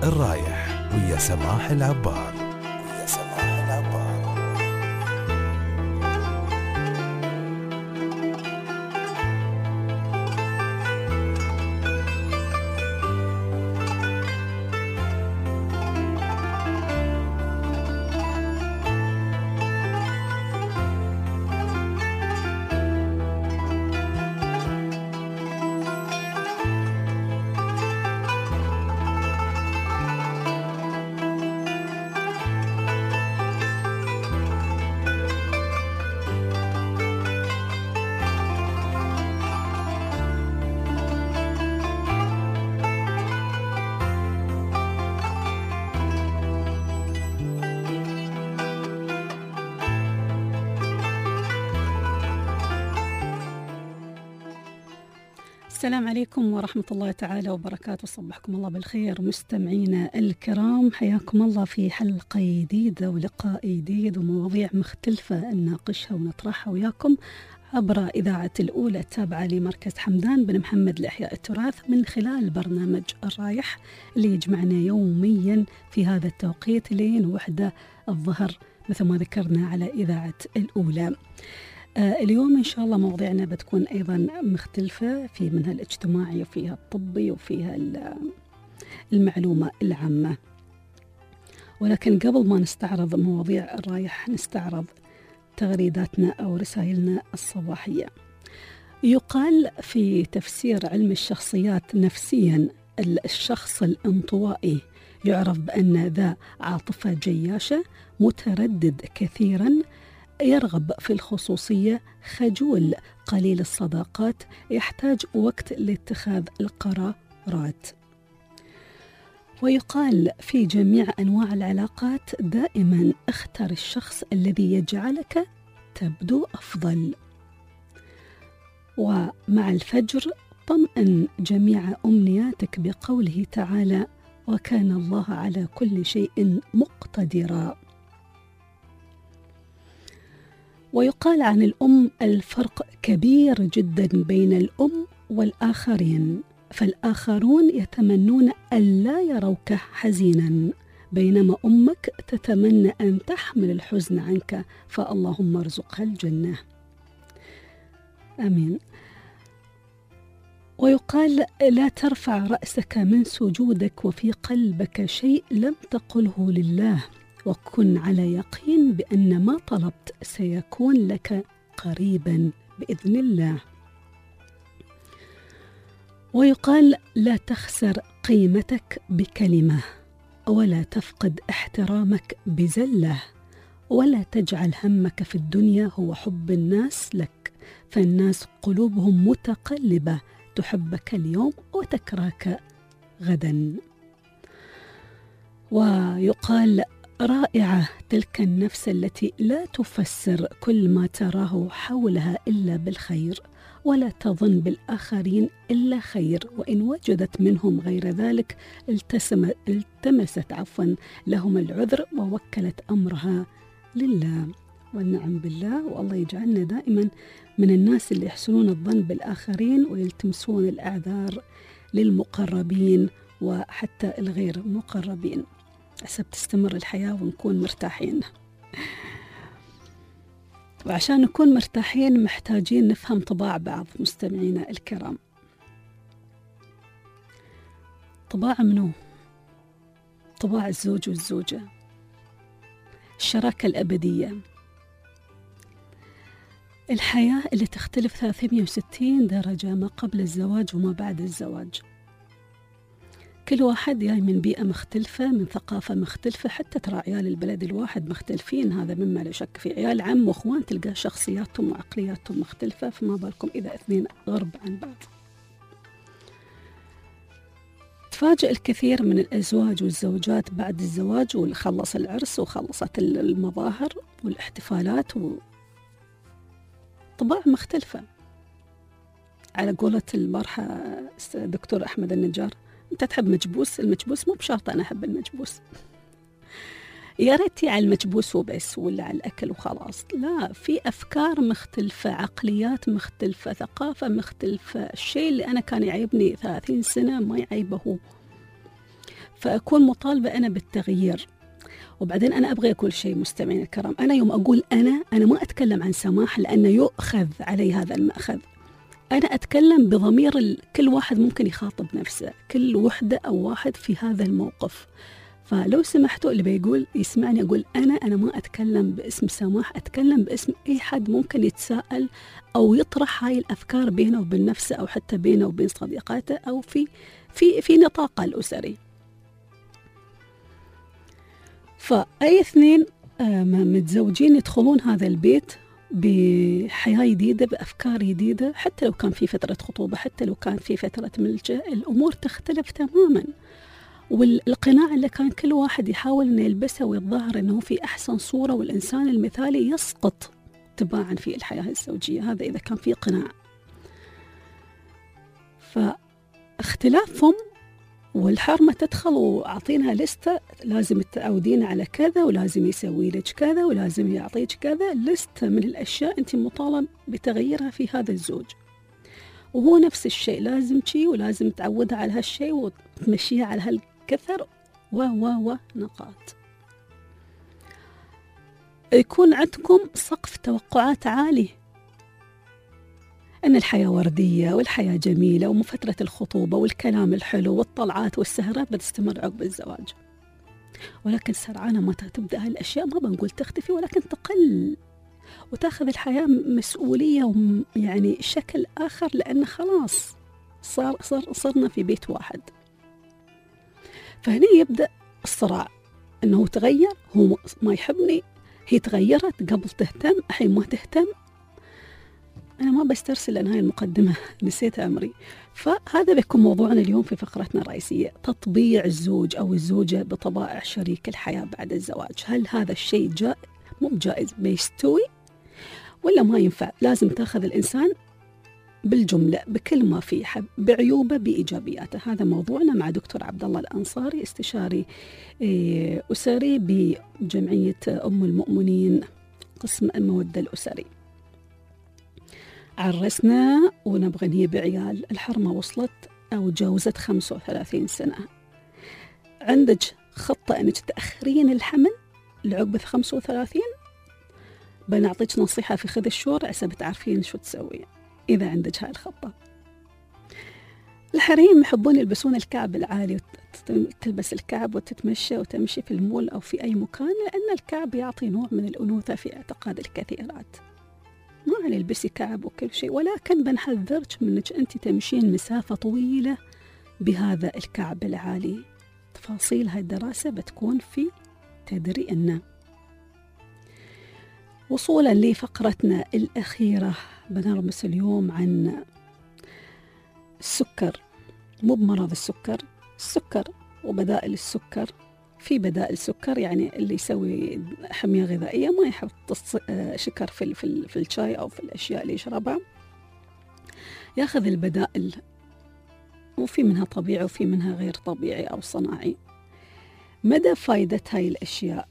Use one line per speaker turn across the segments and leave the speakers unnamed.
الرايح ويا سماح العبار.
السلام عليكم ورحمة الله تعالى وبركاته. صبحكم الله بالخير مستمعينا الكرام، حياكم الله في حلقة جديدة ولقاء جديد ومواضيع مختلفة نناقشها ونطرحها وياكم عبر إذاعة الأولى التابعة لمركز حمدان بن محمد لإحياء التراث من خلال برنامج الرايح اللي يجمعنا يوميا في هذا التوقيت لين 1 الظهر مثل ما ذكرنا على إذاعة الأولى. اليوم إن شاء الله مواضيعنا بتكون أيضا مختلفة، في منها الاجتماعي وفيها الطبي وفيها المعلومة العامة. ولكن قبل ما نستعرض مواضيع الرايح نستعرض تغريداتنا أو رسائلنا الصباحية. يقال في تفسير علم الشخصيات نفسيا الشخص الانطوائي يعرف بأن ذا عاطفة جياشة، متردد كثيرا، يرغب في الخصوصية، خجول، قليل الصداقات، يحتاج وقت لاتخاذ القرارات. ويقال في جميع أنواع العلاقات دائما اختر الشخص الذي يجعلك تبدو أفضل. ومع الفجر طمئن جميع أمنياتك بقوله تعالى: وكان الله على كل شيء مقتدرا. ويقال عن الأم: الفرق كبير جدا بين الأم والآخرين، فالآخرون يتمنون ألا يروك حزينا، بينما أمك تتمنى أن تحمل الحزن عنك، فاللهم ارزقها الجنة. آمين. ويقال: لا ترفع رأسك من سجودك وفي قلبك شيء لم تقله لله، وكن على يقين بأن ما طلبت سيكون لك قريبا بإذن الله. ويقال: لا تخسر قيمتك بكلمة، ولا تفقد احترامك بزلة، ولا تجعل همك في الدنيا هو حب الناس لك، فالناس قلوبهم متقلبة، تحبك اليوم وتكرهك غدا. ويقال: رائعة تلك النفس التي لا تفسر كل ما تراه حولها إلا بالخير، ولا تظن بالآخرين إلا خير، وإن وجدت منهم غير ذلك التمست لهم العذر ووكلت أمرها لله. والنعم بالله. والله يجعلنا دائما من الناس اللي يحسنون الظن بالآخرين ويلتمسون الأعذار للمقربين وحتى الغير مقربين، حسب تستمر الحياة ونكون مرتاحين. وعشان نكون مرتاحين محتاجين نفهم طباع بعض مستمعينا الكرام. طباع منو؟ طباع الزوج والزوجة، الشراكة الأبدية، الحياة اللي تختلف 360 درجة ما قبل الزواج وما بعد الزواج. كل واحد جاي من بيئة مختلفة، من ثقافة مختلفة، حتى ترى عيال البلد الواحد مختلفين، هذا مما لا شك فيه. عيال عم واخوان تلقى شخصياتهم وعقلياتهم مختلفة، فما بالكم إذا اثنين غرب عن بعض. تفاجأ الكثير من الأزواج والزوجات بعد الزواج وخلص العرس وخلصت المظاهر والاحتفالات طباع مختلفة. على قولة المرحى دكتور أحمد النجار: أنت تحب مجبوس، المجبوس مو بشرط أنا أحب المجبوس. يا ريتي على المجبوس وبس ولا على الأكل وخلاص، لا، في أفكار مختلفة، عقليات مختلفة، ثقافة مختلفة. الشيء اللي أنا كان يعيبني 30 سنة ما يعيبه هو. فأكون مطالبة أنا بالتغيير. وبعدين أنا أبغى أقول شيء مستمعين الكرام، أنا يوم أقول أنا ما أتكلم عن سماح لأنه يؤخذ علي هذا المأخذ، أنا أتكلم بضمير كل واحد ممكن يخاطب نفسه، كل وحدة أو واحد في هذا الموقف. فلو سمحتوا اللي بيقول يسمعني أقول أنا ما أتكلم باسم سماح، أتكلم باسم أي حد ممكن يتساءل أو يطرح هاي الأفكار بينه وبين نفسه، أو حتى بينه وبين صديقاته، أو في نطاقه الأسري. فأي اثنين متزوجين يدخلون هذا البيت بحياة جديدة، بأفكار جديدة، حتى لو كان في فترة خطوبة، حتى لو كان في فترة ملجأ، الأمور تختلف تماما. والقناع اللي كان كل واحد يحاول أن يلبسه ويتظاهر أنه في أحسن صورة والإنسان المثالي يسقط تباعا في الحياة الزوجية، هذا إذا كان في قناع. فاختلافهم والحرمة تدخل وعطينها لستة، لازم تعودين على كذا، ولازم يسوي لك كذا، ولازم يعطيك كذا، لستة من الأشياء أنت مطالب بتغييرها في هذا الزوج. وهو نفس الشيء لازم شيء، ولازم تعودها على هالشيء وتمشيها على هالكثر نقاط. يكون عندكم سقف توقعات عالي أن الحياة وردية والحياة جميلة وفترة الخطوبة والكلام الحلو والطلعات والسهرات بتستمر عقب الزواج. ولكن سرعان ما تبدأ هالأشياء، ما بنقول تختفي، ولكن تقل وتأخذ الحياة مسؤولية يعني شكل آخر، لأن خلاص صرنا في بيت واحد. فهنا يبدأ الصراع، أنه تغير، هو ما يحبني، هي تغيرت قبل تهتم، الحين ما تهتم. أنا ما بسترسل لأن هاي المقدمة نسيت أمري. فهذا بيكون موضوعنا اليوم في فقرتنا الرئيسية، تطبيع الزوج أو الزوجة بطبائع شريك الحياة بعد الزواج. هل هذا الشيء مو جائز بيستوي ولا ما ينفع؟ لازم تأخذ الإنسان بالجملة بكل ما فيه، بعيوبه بإيجابياته. هذا موضوعنا مع دكتور عبد الله الأنصاري، استشاري أسري بجمعية أم المؤمنين قسم المودة الأسري. عرسنا ونبغى نجيب عيال، الحرمة وصلت أو جاوزت 35 سنة، عندك خطة أنك تأخرين الحمل لعقب 35؟ بنعطيك نصيحة في خذ الشور عسى بتعرفين شو تسوي إذا عندك هاي الخطة. الحريم يحبون يلبسون الكعب العالي، تلبس الكعب وتتمشى وتمشي في المول أو في أي مكان، لأن الكعب يعطي نوع من الأنوثة في اعتقاد الكثيرات. ما علي البسي كعب وكل شيء، ولكن بنحذرك منك أنت تمشين مسافة طويلة بهذا الكعب العالي. تفاصيل هاي الدراسة بتكون في تدري أن. وصولا لفقرتنا الأخيرة، بنرمس اليوم عن السكر، مو بمرض السكر وبدائل السكر. في بدائل سكر، يعني اللي يسوي حمية غذائية ما يحط شكر في الشاي أو في الأشياء اللي يشربها، ياخذ البدائل، وفي منها طبيعي وفي منها غير طبيعي أو صناعي. مدى فائدة هاي الأشياء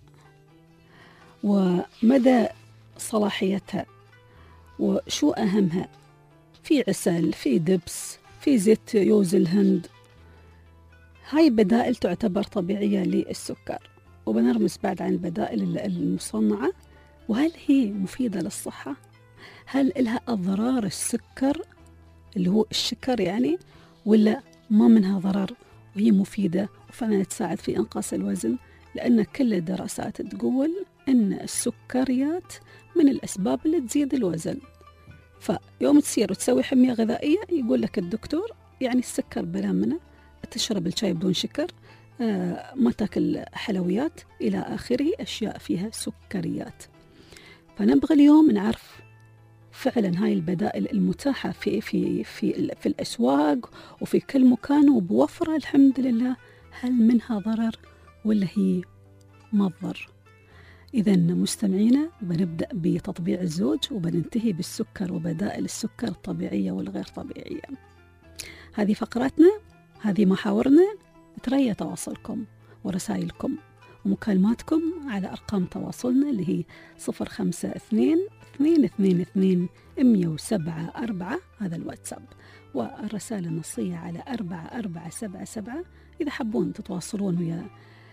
ومدى صلاحيتها وشو أهمها، في عسل، في دبس، في زيت يوز الهند، هاي بدائل تعتبر طبيعية للسكر. وبنرمز بعد عن البدائل المصنعة، وهل هي مفيدة للصحة؟ هل لها أضرار السكر اللي هو الشكر يعني، ولا ما منها ضرر وهي مفيدة وفعلا تساعد في إنقاص الوزن؟ لأن كل الدراسات تقول أن السكريات من الأسباب اللي تزيد الوزن. فيوم تصير وتسوي حمية غذائية يقول لك الدكتور يعني السكر بلا منه، تشرب الشاي بدون شكر، ما تاكل حلويات إلى آخره، أشياء فيها سكريات. فنبغى اليوم نعرف فعلا هاي البدائل المتاحة في الأسواق وفي كل مكان وبوفرة الحمد لله، هل منها ضرر ولا هي ما تضر؟ إذا مستمعينا بنبدأ بتطبيع الزوج وبننتهي بالسكر وبدائل السكر الطبيعية والغير طبيعية. هذه فقراتنا، هذه محاورنا. تريا تواصلكم ورسائلكم ومكالماتكم على أرقام تواصلنا اللي هي 052-222-1074، هذا الواتساب، والرسالة النصية على 4477. إذا حبون تتواصلون ويا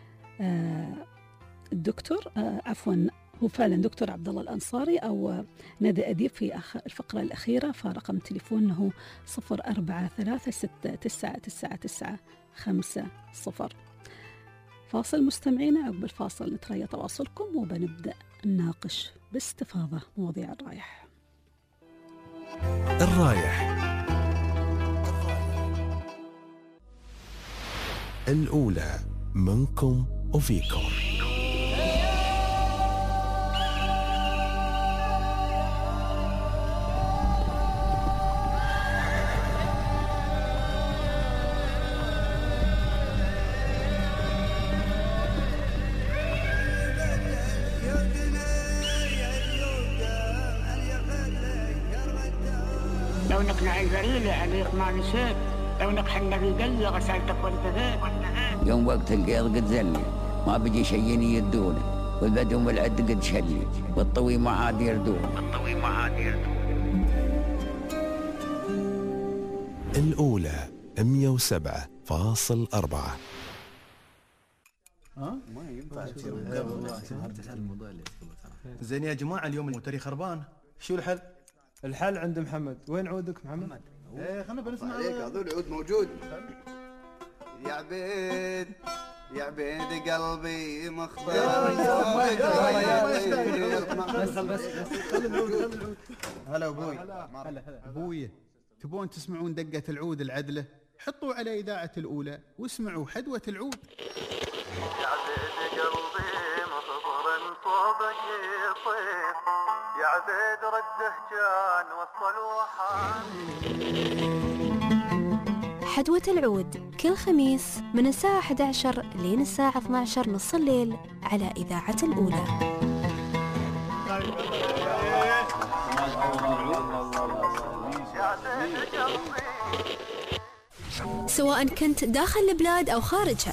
الدكتور هو فعلا دكتور عبد الله الأنصاري أو نادي أديب في الفقرة الأخيرة، فرقم تليفونه 0436999950. فاصل مستمعينا، عقب الفاصل نتريا تواصلكم وبنبدأ نناقش باستفاضة مواضيع الرايح.
الأولى منكم وفيكم.
لو نقنع البريلة عليك ما نسيت، لو نقحنا في دي غسالتك وانت ذاك.
يوم وقت القيض قد زلي، ما بيجي شيء يدونه، والبدو والعد قد شلي، والطوي ما عاد يردون.
الأولى 107.4.
ما ينفع زين يا جماعة، اليوم التاريخ خربان، شو الحل؟
الحل عند محمد. وين عودك محمد؟
ايه خلنا بنسمع
عليك. هذول عود موجود. يا عبيد يا عبيد قلبي مختار.
بس هلا ابوي.
ابوي، تبون تسمعون دقة العود العدلة؟ حطوا على إذاعة الأولى واسمعوا حدوة العود.
يا عبيد قلبي مخبر صوبك يطير، يا عبيد رده كان وصل وحان.
حدوة العود كل خميس من الساعة 11 لين الساعة 12 نص الليل على إذاعة الأولى. سواء كنت داخل البلاد أو خارجها،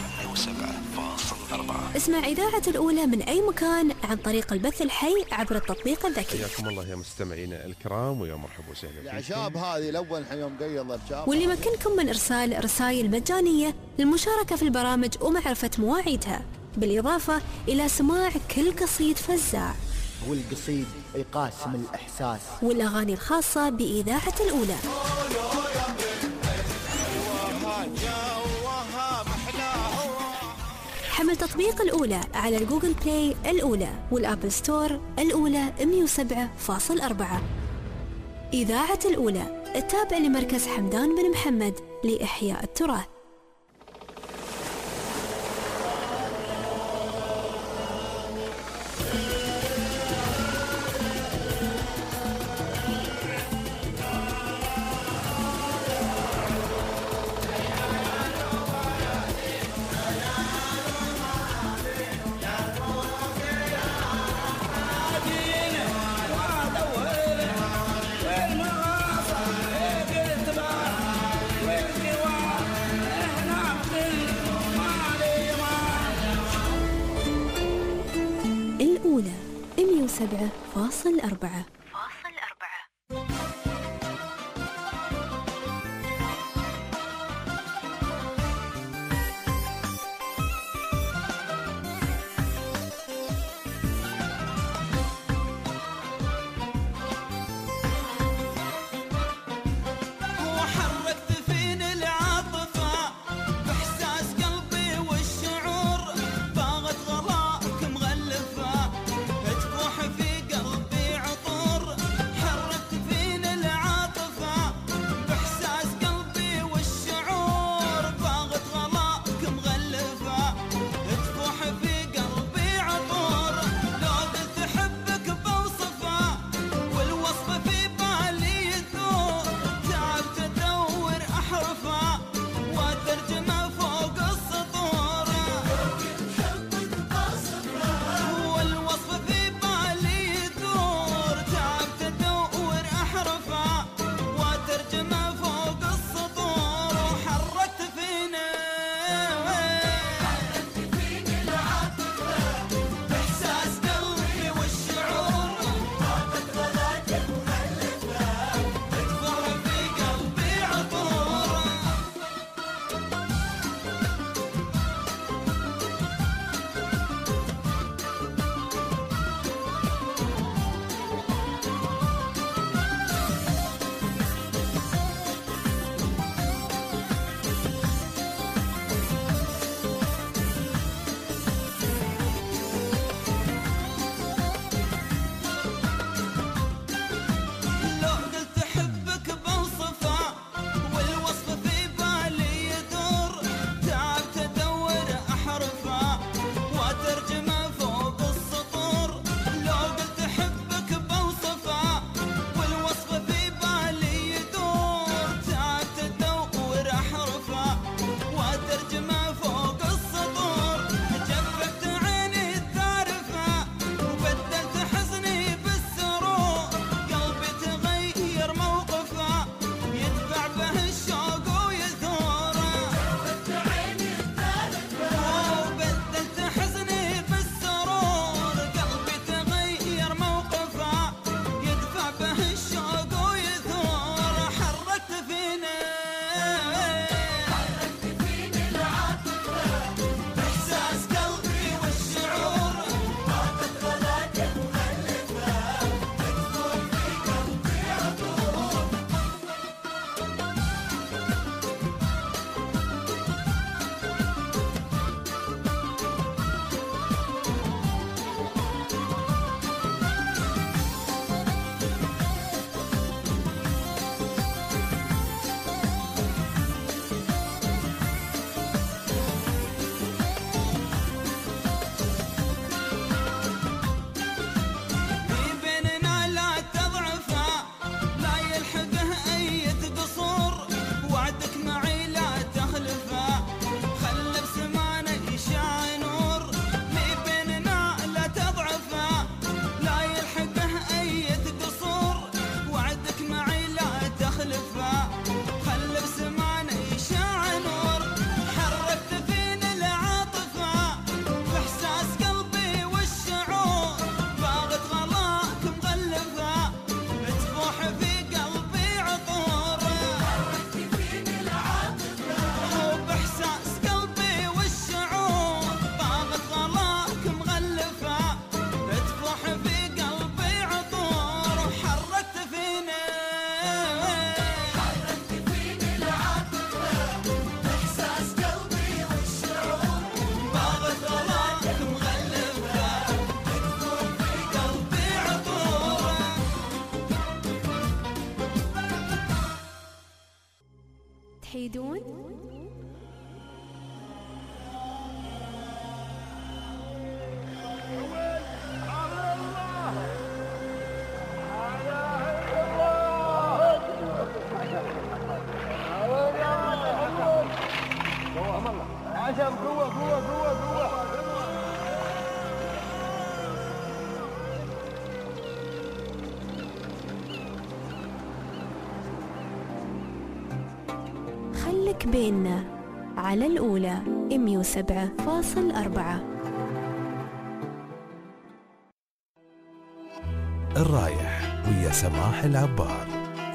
107.4. اسمع إذاعة الأولى من أي مكان عن طريق البث الحي عبر التطبيق الذكي.
حياكم الله يا مستمعينا الكرام، ويا مرحبا وسهلا فيكم.
العشاب هذه الأول يوم قيض الشاب.
واللي يمكنكم من إرسال رسائل مجانية للمشاركة في البرامج ومعرفة مواعيدها، بالإضافة إلى سماع كل قصيد فزاع
والقصيد يقاسم الإحساس
والأغاني الخاصة بإذاعة الأولى. حمل تطبيق الأولى على الجوجل بلاي الأولى والأبل ستور الأولى 107.4. إذاعة الأولى التابع لمركز حمدان بن محمد لإحياء التراث. الأولى 107.4.
باغت غلاك مغلفة، تفوح في قلبي عطور
عشان قوة.
خلك بيننا على الأولى 107.4.
الرايح ويا سماح العبار.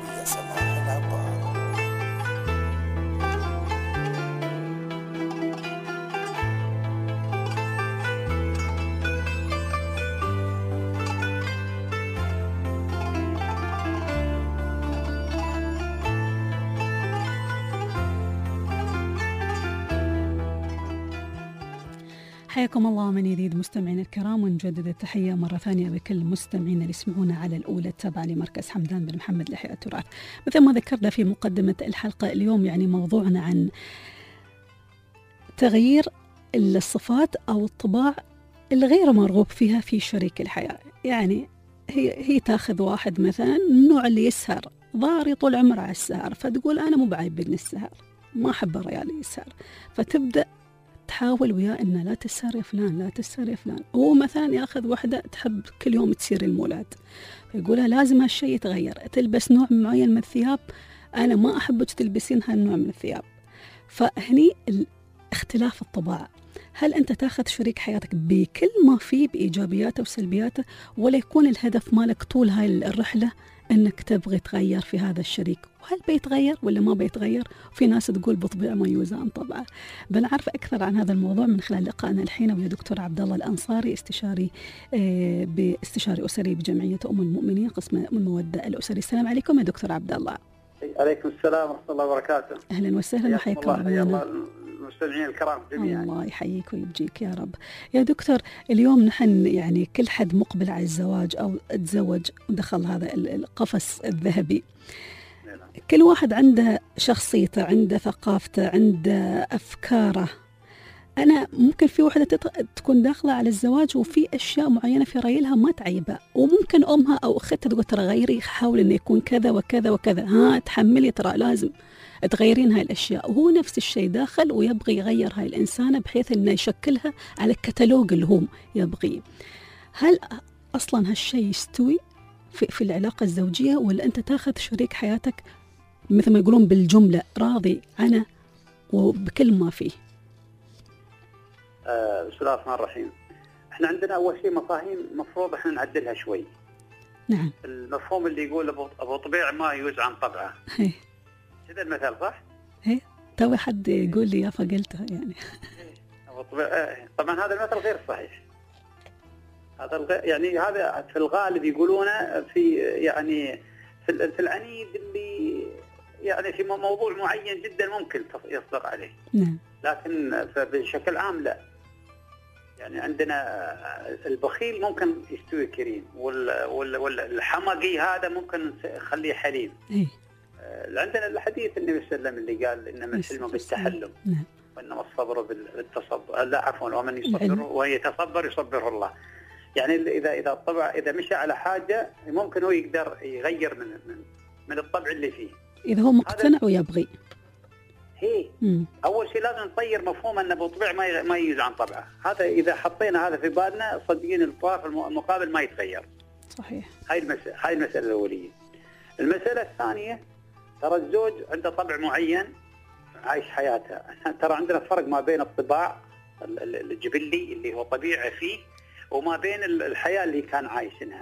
حياكم الله من جديد مستمعينا الكرام، ونجدد التحية مرة ثانية بكل مستمعينا اللي يسمعونا على الأولى التابعة لمركز حمدان بن محمد لإحياء التراث. مثل ما ذكرنا في مقدمة الحلقة، اليوم يعني موضوعنا عن تغيير الصفات أو الطباع الغير مرغوب فيها في شريك الحياة. يعني هي تاخذ واحد مثلا من النوع اللي يسهر، ضاري طول عمره على السهر، فتقول أنا مو بعيبني السهر، ما أحب الرجال يسهر، فتبدأ تحاول وياه إنه لا تسهر يا فلان، لا تسهر يا فلان. هو مثلا ياخذ وحدة تحب كل يوم تسير المولات، فيقولها لازم هالشيء يتغير، تلبس نوع معين من الثياب، أنا ما أحبك تلبسين هالنوع من الثياب. فهني اختلاف الطباع. هل أنت تاخذ شريك حياتك بكل ما فيه بإيجابياته وسلبياته، ولا يكون الهدف مالك طول هاي الرحلة أنك تبغي تغير في هذا الشريك، وهل بيتغير ولا ما بيتغير؟ في ناس تقول بطبيعة ما يوزع عن طبعه. بنعرف أكثر عن هذا الموضوع من خلال لقائنا الحين ويا دكتور عبد الله الأنصاري، استشاري أسري بجمعية أم المؤمنين قسم المودة الأسري. السلام عليكم يا دكتور عبد الله.
عليكم السلام ورحمة الله وبركاته.
أهلا وسهلا وحياكم الله
المستمعين الكرام جميعا.
الله يحييك ويبجيك يا رب. يا دكتور، اليوم نحن يعني كل حد مقبل على الزواج أو تزوج ودخل هذا القفص الذهبي، كل واحد عنده شخصيته، عنده ثقافته، عنده أفكاره. أنا ممكن في واحدة تكون داخلة على الزواج وفي أشياء معينة في رأيها ما تعيبها، وممكن أمها أو أختها تقول ترى غيري، حاول إنه يكون كذا وكذا وكذا، ها تحملي ترى لازم تغيرين هاي الأشياء. وهو نفس الشيء داخل ويبغي يغير هاي الإنسانة بحيث إنه يشكلها على الكتالوج اللي هو يبغيه. هل أصلا هالشيء يستوي في العلاقة الزوجية، ولا أنت تاخذ شريك حياتك مثل ما يقولون بالجملة راضي عنه وبكل ما فيه؟
بسم الله الرحمن الرحيم. احنا عندنا أول شيء مفاهيم مفروض احنا نعدلها شوي.
نعم.
المفهوم اللي يقول أبو طبيعة ما يوز عن طبعه. كذا المثال صح؟
ايه توي حد يقول لي يا فقلتها يعني.
طبعا هذا المثل غير صحيح. يعني هذا في الغالب يقولونه في يعني في العنيد اللي يعني في موضوع معين جدا ممكن يصدق عليه.
نعم.
لكن بشكل عام لا. يعني عندنا البخيل ممكن يستوي كريم، والحمقي هذا ممكن يخليه حليم.
إيه.
عندنا الحديث النبي صلى الله عليه وسلم اللي قال إنما الحلم بالتحلم.
نعم.
وإنما الصبر بالتصبر، لا عفوا، ومن يصبر ويتصبر يصبره الله. يعني إذا الطبع إذا مشى على حاجة ممكن هو يقدر يغير من الطبع اللي فيه،
إذا هو مقتنع ويبغي.
هي أول شيء لازم نطير مفهوم أن أبو طبع ما يجوز عن طبعه. هذا إذا حطينا هذا في بالنا صدقين الطرف المقابل ما يتغير.
صحيح.
هاي المسألة الأولية. المسألة الثانية، ترى الزوج عنده طبع معين عايش حياته. ترى عندنا فرق ما بين الطباع الجبلي اللي هو طبيعي فيه وما بين الحياة اللي كان عايشينها.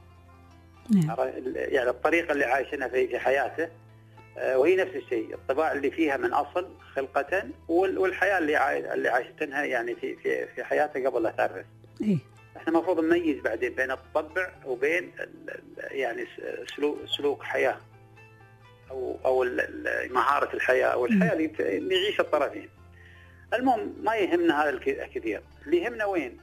يعني الطريقة اللي عايشينها في حياته، وهي نفس الشيء، الطباع اللي فيها من أصل خلقة، والحياة اللي عايشتنها يعني في حياته قبل لا تعرف. احنا المفروض نميز بعدين بين الطبع وبين يعني سلوك حياة أو مهارة الحياة أو الحياة اللي يعيش الطرفين. المهم ما يهمنا هذا الكثير، اللي يهمنا وين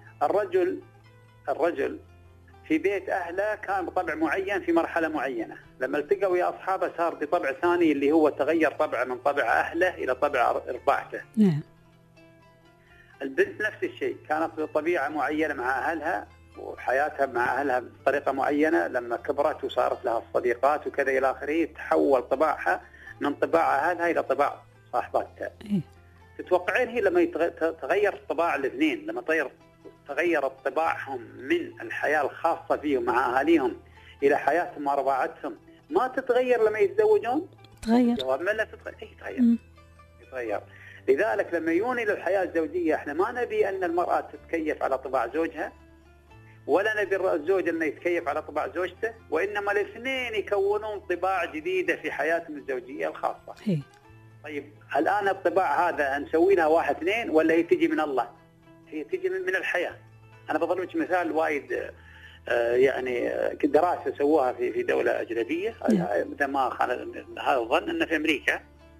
الرجل في بيت أهله كان بطبع معين في مرحلة معينة، لما التقى ويا أصحابه صار بطبع ثاني اللي هو تغير طبعه من طبع أهله إلى طبع رباعته.
نعم.
البنت نفس الشيء، كانت بطبيعة معينة مع أهلها وحياتها مع أهلها بطريقة معينة، لما كبرت وصارت لها الصديقات وكذا إلى آخره تحول طباعها من طباع أهلها إلى طباع صاحباتها. تتوقعين هي لما تغير طباع الاثنين، لما تغير طباعهم من الحياة الخاصة فيهم مع أهاليهم إلى حياتهم مع رباعتهم، ما تتغير لما يتزوجون؟
تغير.
جواب من لا تتغير. يتغير. لذلك لما يوني إلى الحياة الزوجية احنا ما نبي أن المرأة تتكيف على طباع زوجها، ولا نبي الزوج أنه يتكيف على طباع زوجته، وإنما الاثنين يكونون طباع جديدة في حياتهم الزوجية الخاصة. طيب الآن الطباع هذا نسوي لها 1 2 ولا هي تجي من الله؟ هي تجي من الحياة. أنا بضربك مثال وايد يعني دراسة سووها في دولة أجنبية، مثل ما هذا الظن أنه في أمريكا.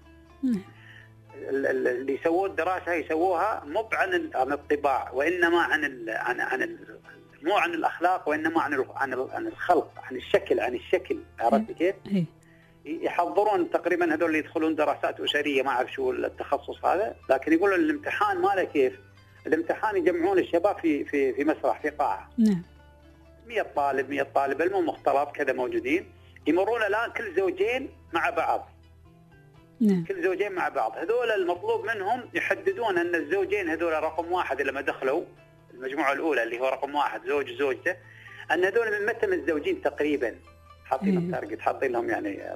اللي يسوون الدراسة يسووها مو عن الطباع، وإنما عن مو عن الأخلاق، وإنما عن الخلق، عن الشكل. عرفت كيف؟ يحضرون تقريبا هذول اللي يدخلون دراسات أسرية، ما أعرف شو التخصص هذا، لكن يقولون الامتحان ماله كيف؟ الامتحان يجمعون الشباب في مسرح، في قاعة. 100 طالب المهم مختلط كذا موجودين، يمرون الآن كل زوجين مع بعض. كل زوجين مع بعض، هذول المطلوب منهم يحددون أن الزوجين هذول رقم 1 لما دخلوا المجموعة الأولى اللي هو رقم 1 زوج وزوجته، أن هذول من متى متزوجين تقريبا، حاطين التارجت، حاطين لهم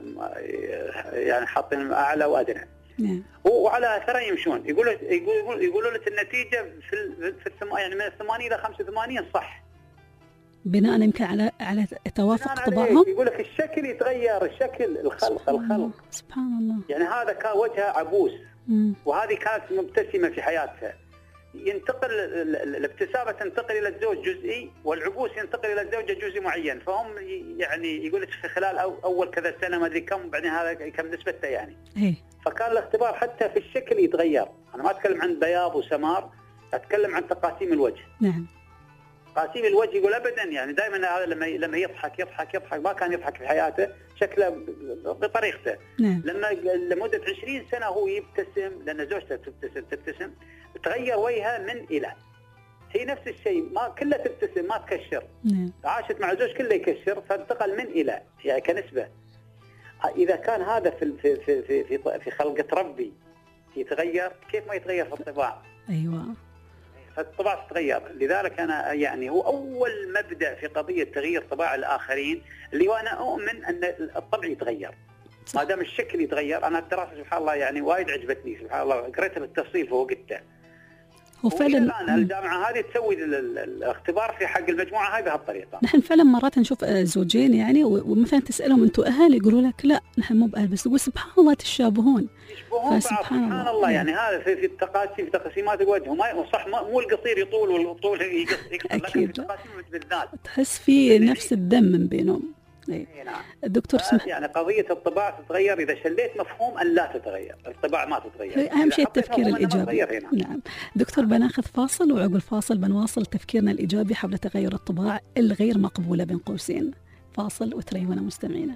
يعني حاطين أعلى وأدنى. وعلى أثره يمشون. يقولوا لك النتيجة في يعني من 80 إلى 85 صح،
بناء يمكن على توافق طباعهم.
يقول لك الشكل يتغير، الشكل الخلق
سبحان الله.
يعني هذا كان وجهه عبوس وهذه كانت مبتسمة في حياتها، ينتقل الابتسامة تنتقل إلى الزوج جزئي، والعبوس ينتقل إلى الزوجة جزء معين. فهم يعني يقول لك في خلال أول كذا سنة ما أدري كم، بعدين هذا كم نسبته يعني. فكان الاختبار حتى في الشكل يتغير. أنا ما أتكلم عن بياض وسمار، أتكلم عن تقاسيم الوجه. تقاسيم الوجه يقول أبدا، يعني دائما هذا لما يضحك ما كان يضحك في حياته، شكله بطريقته. لمدة 20 سنة هو يبتسم، لأن زوجته تبتسم، تغير وجهها من إلى. هي نفس الشيء، ما كلها تبتسم ما تكشر. عاشت مع زوج كله يكشر، فانتقل من إلى يعني كنسبة. إذا كان هذا في خلقة ربي يتغير، كيف ما يتغير في الطباع؟
أيوة.
فالطباع تتغير. لذلك أنا يعني هو أول مبدأ في قضية تغيير طباع الآخرين، اللي وأنا أؤمن أن الطبع يتغير ما دام الشكل يتغير. أنا الدراسة سبحان الله يعني وايد عجبتني سبحان الله، قريتها بالتفصيل فوقتها.
وفعلا
الآن الجامعة هذه تسوي الاختبار في حق المجموعة هاي بهالطريقة.
نحن فعلا مرات نشوف زوجين يعني، ومثلا تسألهم أنتم أهل، يقولوا لك لا نحن مو بأهل، بس تقول سبحان الله تشابهون.
سبحان الله يعني هذا في التقاسيم، في تقسيمات الوجه، ما صح مو القصير يطول والطول يقصر، لكن في التقاسيم بالذات
تحس في نفس الدم من بينهم.
نعم.
الدكتور
يعني قضية الطباع تتغير إذا شليت مفهوم أن لا تتغير، الطباع ما تتغير.
أهم شيء التفكير الإيجابي. نعم. دكتور بناخذ فاصل، وعقب الفاصل بنواصل تفكيرنا الإيجابي حول تغير الطباع الغير مقبولة بين قوسين. فاصل وتريونا مستمعينا.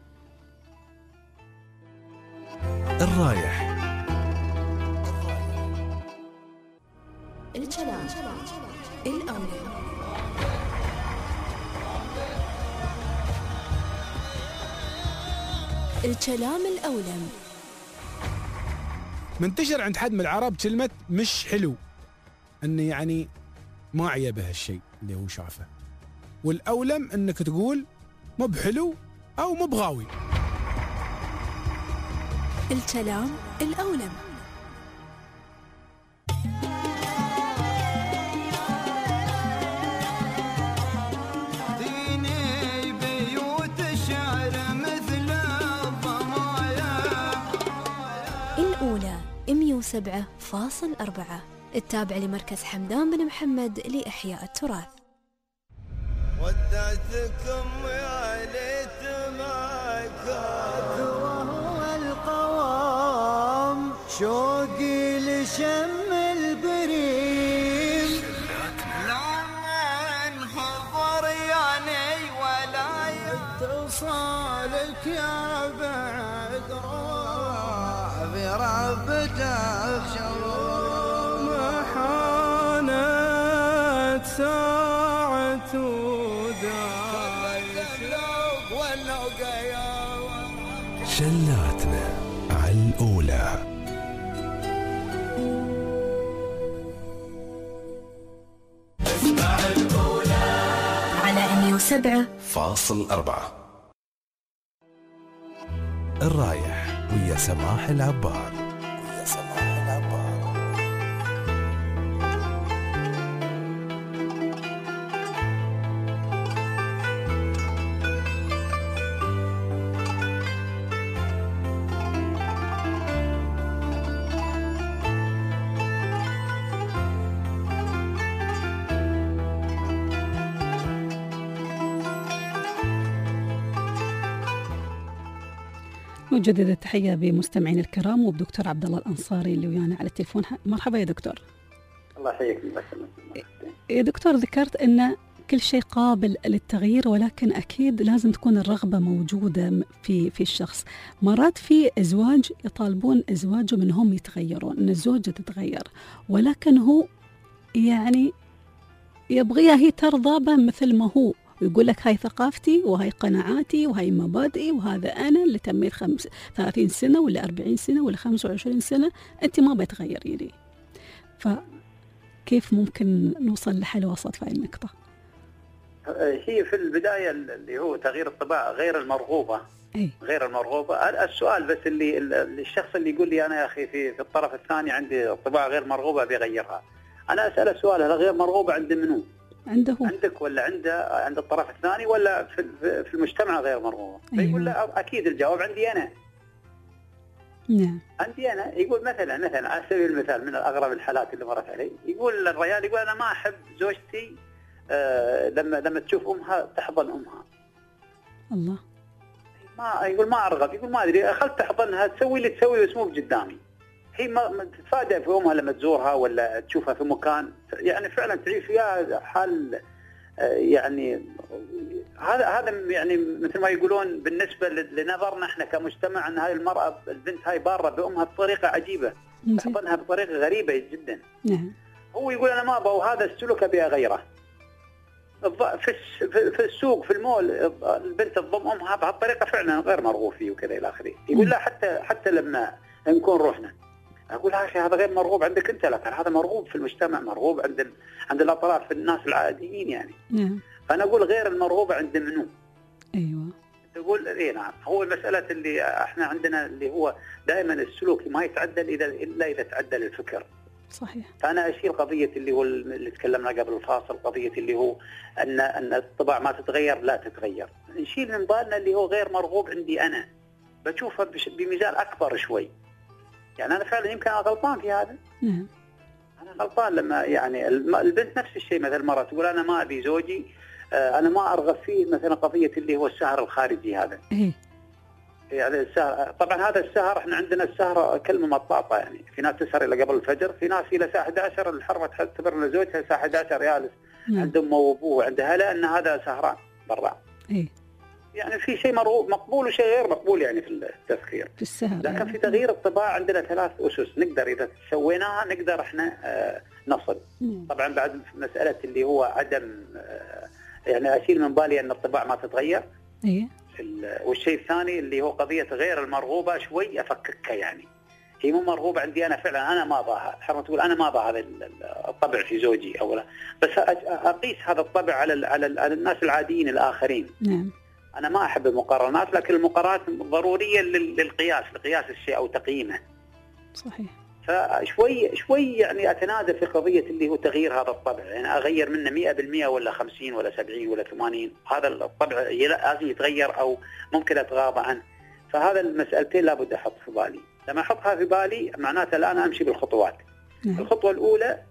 الرايح.
الكلام الأولى. الكلام الأولم.
منتشر عند حد من العرب كلمة مش حلو، أنه يعني ما عيبه هالشيء اللي هو شافه، والأولم أنك تقول مو بحلو أو مو بغاوي.
الكلام الأولم. الأولى 107.4 التابع لمركز حمدان بن محمد لإحياء التراث.
ودعتكم يا ليت ما كان وهو القوام، شوقي لشم البريم، لا انحضر يعني ولا يتصالك يا بعد روح بربتك شوم، حانت ساعة
شلاتنا على الأولى. 107.4. الرايح ويا سماح العبار.
نجدد التحية بمستمعين الكرام وبدكتور عبد الله الأنصاري اللي ويانا على التليفون. مرحبا يا دكتور.
الله يحييك.
يا دكتور، ذكرت أن كل شيء قابل للتغيير، ولكن أكيد لازم تكون الرغبة موجودة في الشخص. مرات في أزواج يطالبون أزواجهم أنهم يتغيرون، أن الزوجة تتغير، ولكن هو يعني يبغيها هي ترضى به مثل ما هو، ويقول لك هاي ثقافتي وهاي قناعاتي وهاي مبادئي وهذا أنا اللي تميت 30 سنة ولا 40 سنة ولا 25 سنة، أنت ما بتغيري لي. فكيف ممكن نوصل لحل وسط في هاي النقطة؟
هي في البداية اللي هو تغيير الطباع غير المرغوبة. غير المرغوبة. السؤال بس اللي الشخص اللي يقول لي أنا يا أخي في الطرف الثاني عندي طباع غير مرغوبة بيغيرها، أنا أسأل السؤال، هل غير مرغوبة عند منو؟ عندك ولا عند الطرف الثاني ولا في المجتمع غير مرغوبة؟ يقول لا أكيد الجواب عندي أنا.
نعم.
عندي أنا. يقول مثلا على سبيل المثال من أغرب الحالات اللي مرت علي، يقول الرجال يقول أنا ما أحب زوجتي لما تشوف أمها تحضن أمها.
الله.
يقول ما أرغب، يقول ما أدري، خلت تحضنها تسوي اللي تسوي بس مو بقدامي. هي ما تتفاجأ في أمها لما تزورها ولا تشوفها في مكان، يعني فعلا تعيش فيها حال، يعني هذا يعني مثل ما يقولون بالنسبة لنظرنا احنا كمجتمع ان هاي المرأة البنت هاي بارة بأمها بطريقة عجيبة، تحضنها بطريقة غريبة جدا. هو يقول أنا ما أبغى، وهذا السلوك أبي أغيره. في السوق في المول البنت تضم أمها بهالطريقة فعلا غير مرغوب فيه وكذا إلى آخره. يقول لا حتى لما نكون روحنا، أقول يا أخي هذا غير مرغوب عندك أنت، لكن هذا مرغوب في المجتمع، مرغوب عند الأطراف، في الناس العاديين يعني. فأنا أقول غير المرغوب عند منو؟
أيوة.
تقول إيه نعم. هو المسألة اللي احنا عندنا اللي هو دائما السلوك ما يتعدل إلا إذا تعدل الفكر.
صحيح.
فأنا أشير قضية اللي هو اللي تكلمنا قبل الفاصل، قضية اللي هو أن الطباع ما تتغير، لا تتغير. نشيل من بالنا اللي هو غير مرغوب عندي أنا، بشوفها بميزان أكبر شوي. يعني أنا فعلا يمكن أنا غلطان في هذا. أنا غلطان لما يعني البنت نفس الشيء، مثل مرة تقول أنا ما أبي زوجي، أنا ما أرغب فيه مثلا قضية اللي هو السهر الخارجي هذا. يعني السهر، طبعا هذا السهر احنا عندنا السهر كلمة مطاطة، يعني في ناس تسهر إلى قبل الفجر، في ناس إلى الساعة 11 الحرمة تعتبر أن زوجها الساعة 11 جالس عند أمه وأبوه عند أهله أن هذا سهران برا. يعني في شيء مقبول وشيء غير مقبول يعني في التفكير
في السهر.
لكن في تغيير الطباع عندنا 3 أسس نقدر إذا سويناها نقدر احنا نصل. طبعا بعد مسألة اللي هو عدم يعني أشيل من بالي أن الطباع ما تتغير. والشيء الثاني اللي هو قضية غير المرغوبة شوي أفككها، يعني هي مو مرغوبة عندي أنا فعلا، أنا ما أبغاها. حرام تقول أنا ما أبغى هذا الطبع في زوجي أولا، بس أقيس هذا الطبع على الناس العاديين الآخرين.
نعم.
أنا ما أحب المقارنات، لكن المقارنات ضرورية لقياس الشيء أو تقييمه.
صحيح.
فشوي يعني أتنازل في قضية اللي هو تغيير هذا الطبع، يعني أغير منه 100% ولا 50 ولا 70 ولا 80، هذا الطبع لازم يتغير أو ممكن أتغاضى عنه. فهذا المسألتين لابد أحط في بالي. لما أحطها في بالي معناته الآن أمشي بالخطوات. الخطوة الأولى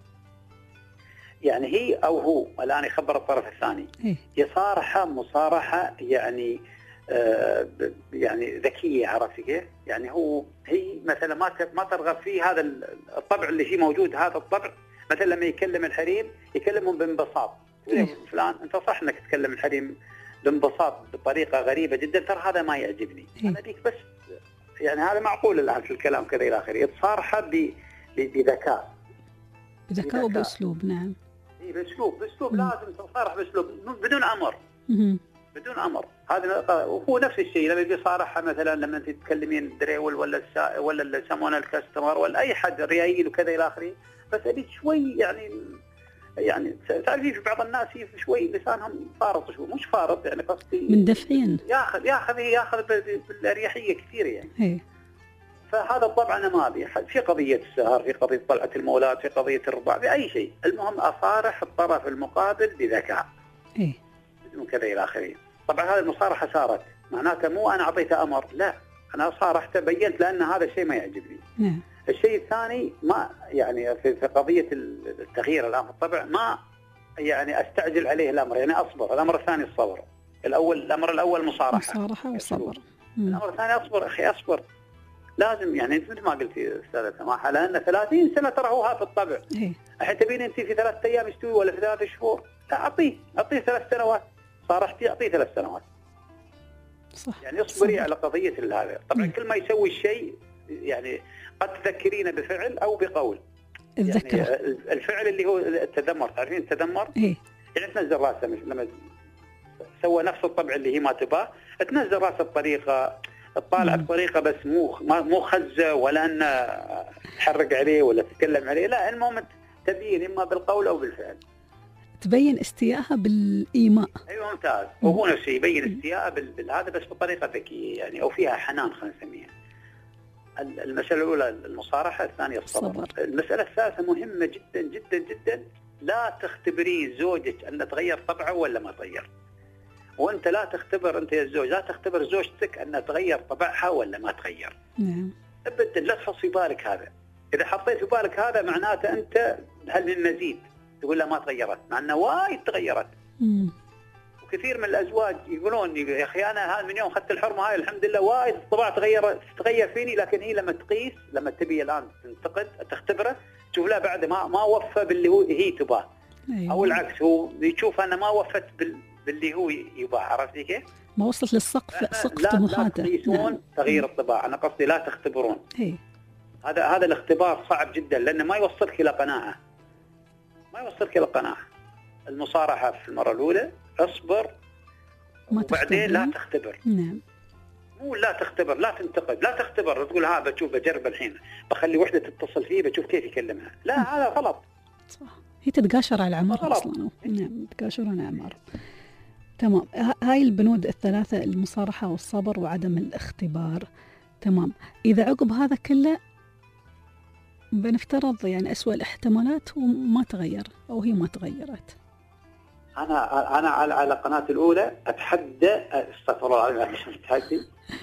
يعني هي أو هو الآن يخبر الطرف الثاني، يصارحة مصارحة يعني يعني ذكية، عرفتي كيف؟ يعني هي مثلا ما ترغب فيه هذا الطبع اللي فيه موجود، هذا الطبع مثلا لما يكلم الحريم يكلمهم بانبساط. فلان أنت صح أنك تكلم الحريم بانبساط بطريقة غريبة جدا، ترى هذا ما يعجبني. أنا بيك بس يعني هذا معقول الآن في الكلام كذا إلى آخره. يتصارحة بذكاء
وبأسلوب. نعم.
بأسلوب لازم تصارح بأسلوب بدون أمر. بدون أمر. هذا هو نفس الشيء لما يصارحها مثلا لما أنت تتكلمين دريول ولا اللي يسمونه الكاستمر ولا أي حد ريايل وكذا إلى آخره، بس أبي شوي يعني يعني تعرفين في بعض الناس شوي لسانهم فارط، شوي مش فارط يعني قصدي
مندفعين،
ياخذ بالاريحيه كثير يعني.
هي.
فهذا طبعا انا ما ابي في قضيه السهر، في قضيه طلعه المولات، في قضيه الرباع، في اي شيء، المهم اصارح الطرف المقابل بذكاء.
ايه.
من كذا الى اخره. طبعا هذه المصارحه صارت، معناته مو انا اعطيته امر، لا انا صارحته بينت لان هذا الشيء ما يعجبني.
نعم.
الشيء الثاني ما يعني في قضيه التغيير الان في الطبع ما يعني استعجل عليه الامر، يعني اصبر. الامر الثاني الصبر. الامر الاول مصارحه
وصبر.
الامر الثاني اصبر اخي اصبر. لازم يعني انت مثل ما قلتي استاذه سماحه، لان 30 سنه ترى هو في الطبع. الحين تبين انت في 3 ايام يستوي ولا في 3 شهور؟ لا اعطيه 3 سنوات. صارحتي اعطيه 3 سنوات.
صح.
يعني اصبري على قضيه هذا. طبعا كل ما يسوي الشيء يعني قد تذكرينه بفعل او بقول.
الذكر.
يعني الفعل اللي هو التذمر، تعرفين التذمر؟
ايه.
يعني تنزل راسه لما سوى نفس الطبع اللي هي ما تباه، تنزل راسه بطريقه، تطالع بطريقه بس مو خزه ولا ان تحرق عليه ولا تتكلم عليه، لا المهم تبين اما بالقول او بالفعل.
تبين استيائها بالايماء.
ايوه ممتاز. وهو نفسه يبين استيائه بالهذا بس بطريقه ذكيه يعني، او فيها حنان خلينا نسميها. المساله الاولى المصارحه، الثانيه الصبر. المساله الثالثه مهمه جدا جدا جدا، لا تختبرين زوجك ان تغير طبعه ولا ما تغير. وانت لا تختبر، انت يا الزوج لا تختبر زوجتك ان تغير طبعها ولا ما تغير.
نعم.
ابدا لا تحط في بالك هذا. اذا حطيت في بالك هذا معناته انت هل من مزيد تقول لها ما تغيرت، مع انه وايد تغيرت. وكثير من الازواج يقولون يا اخي انا هذا من يوم اخذت الحرمه هاي الحمد لله وايد الطباع تغير فيني، لكن هي لما تقيس، لما تبي الان تنتقد تختبره تشوف لا بعد ما وفى باللي هي تباه.
أيوة.
او العكس هو يشوف انه ما وفت باللي هو يباه. عرفتي كيف؟
ما وصلت للسقف طموحاته.
لا تقيسون تغيير الطباع، انا قصدي لا تختبرون. هذا الاختبار صعب جدا لانه ما يوصلك الى قناعه. المصارحه في المره الاولى اصبر وبعدين لا تختبر.
نعم.
مو لا تختبر، لا تنتقد، لا تختبر تقول ها بشوف بجرب الحين بخلي وحده تتصل فيه بشوف كيف يكلمها، لا هذا غلط.
صح. هي تتقاشر على العمر اصلا. نعم تتقاشرون على العمر. تمام. هاي البنود الثلاثه، المصارحه والصبر وعدم الاختبار. تمام. اذا عقب هذا كله بنفترض يعني أسوأ الاحتمالات وما تغير أو هي ما تغيرت.
أنا على قناة الأولى أتحدى، استغفر الله العظيم عشان أتحدى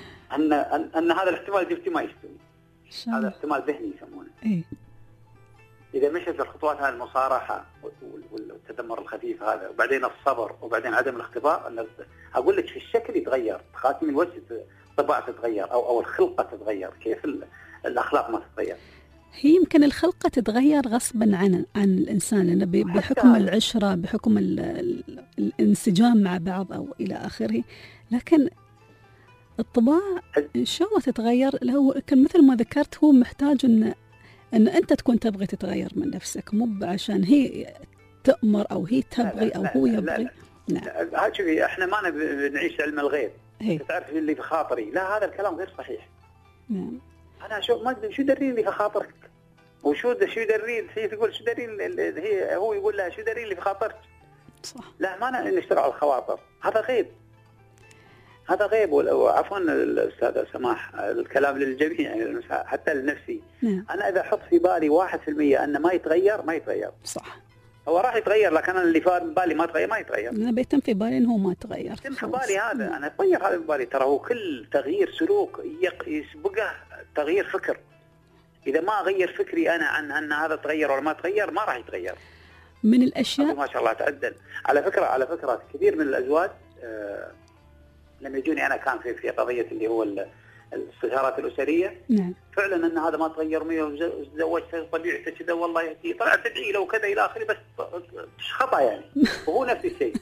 أن هذا الاحتمال جبتي ما يستوي. هذا احتمال ذهني يسمونه.
إيه.
إذا مشت الخطوات هذه المصارحة والتذمر الخفيف هذا وبعدين الصبر وبعدين عدم الاختبار، أقول لك في الشكل يتغير، خاتم الوجه طباع تتغير أو الخلقة تتغير، كيف الأخلاق ما تتغير.
هي يمكن الخلقة تتغير غصبا عن الإنسان، لأنه بحكم العشرة، بحكم الانسجام مع بعض أو إلى آخره، لكن الطباع إن شاء الله تتغير. هو كان مثل ما ذكرت، هو محتاج أن أنت تكون تبغي تتغير من نفسك، مو عشان هي تأمر أو هي تبغي أو هو يبغي.
لا شوفي احنا ما نعيش علم الغيب. تعرف اللي في خاطري، لا هذا الكلام غير صحيح.
نعم.
أنا شو درين اللي في خاطرك؟ وشو درين هي تقول شو درين هي هو يقول لها شو درين اللي في خاطرك؟
صح.
لا ما نشتغل على الخواطر، هذا غيب. هذا غيب. وعفوا الأستاذة سماح، الكلام للجميع يعني حتى لنفسي.
نعم.
أنا إذا أحط في بالي 1% أن ما يتغير.
صح.
هو راح يتغير، لكن أنا اللي في بالي ما يتغير.
أنا بيتم في بالي إنه ما يتغير.
بيتم في بالي هذا، أنا أتغير هذا في بالي. ترى هو كل تغيير سلوك يسبقه تغيير فكر. إذا ما أغير فكري أنا عن أن هذا تغير ولا ما تغير، ما راح يتغير.
من الأشياء
ما شاء الله تعدل. على فكرة كثير من الأزواج لما يجوني أنا كان في قضية اللي هو الاستشارات الأسرية.
نعم.
فعلا أن هذا ما تغير وتزوجت طبيعته كذا والله يهدي، طلعت تدعي له وكذا إلى آخره، بس خطأ يعني. وهو نفس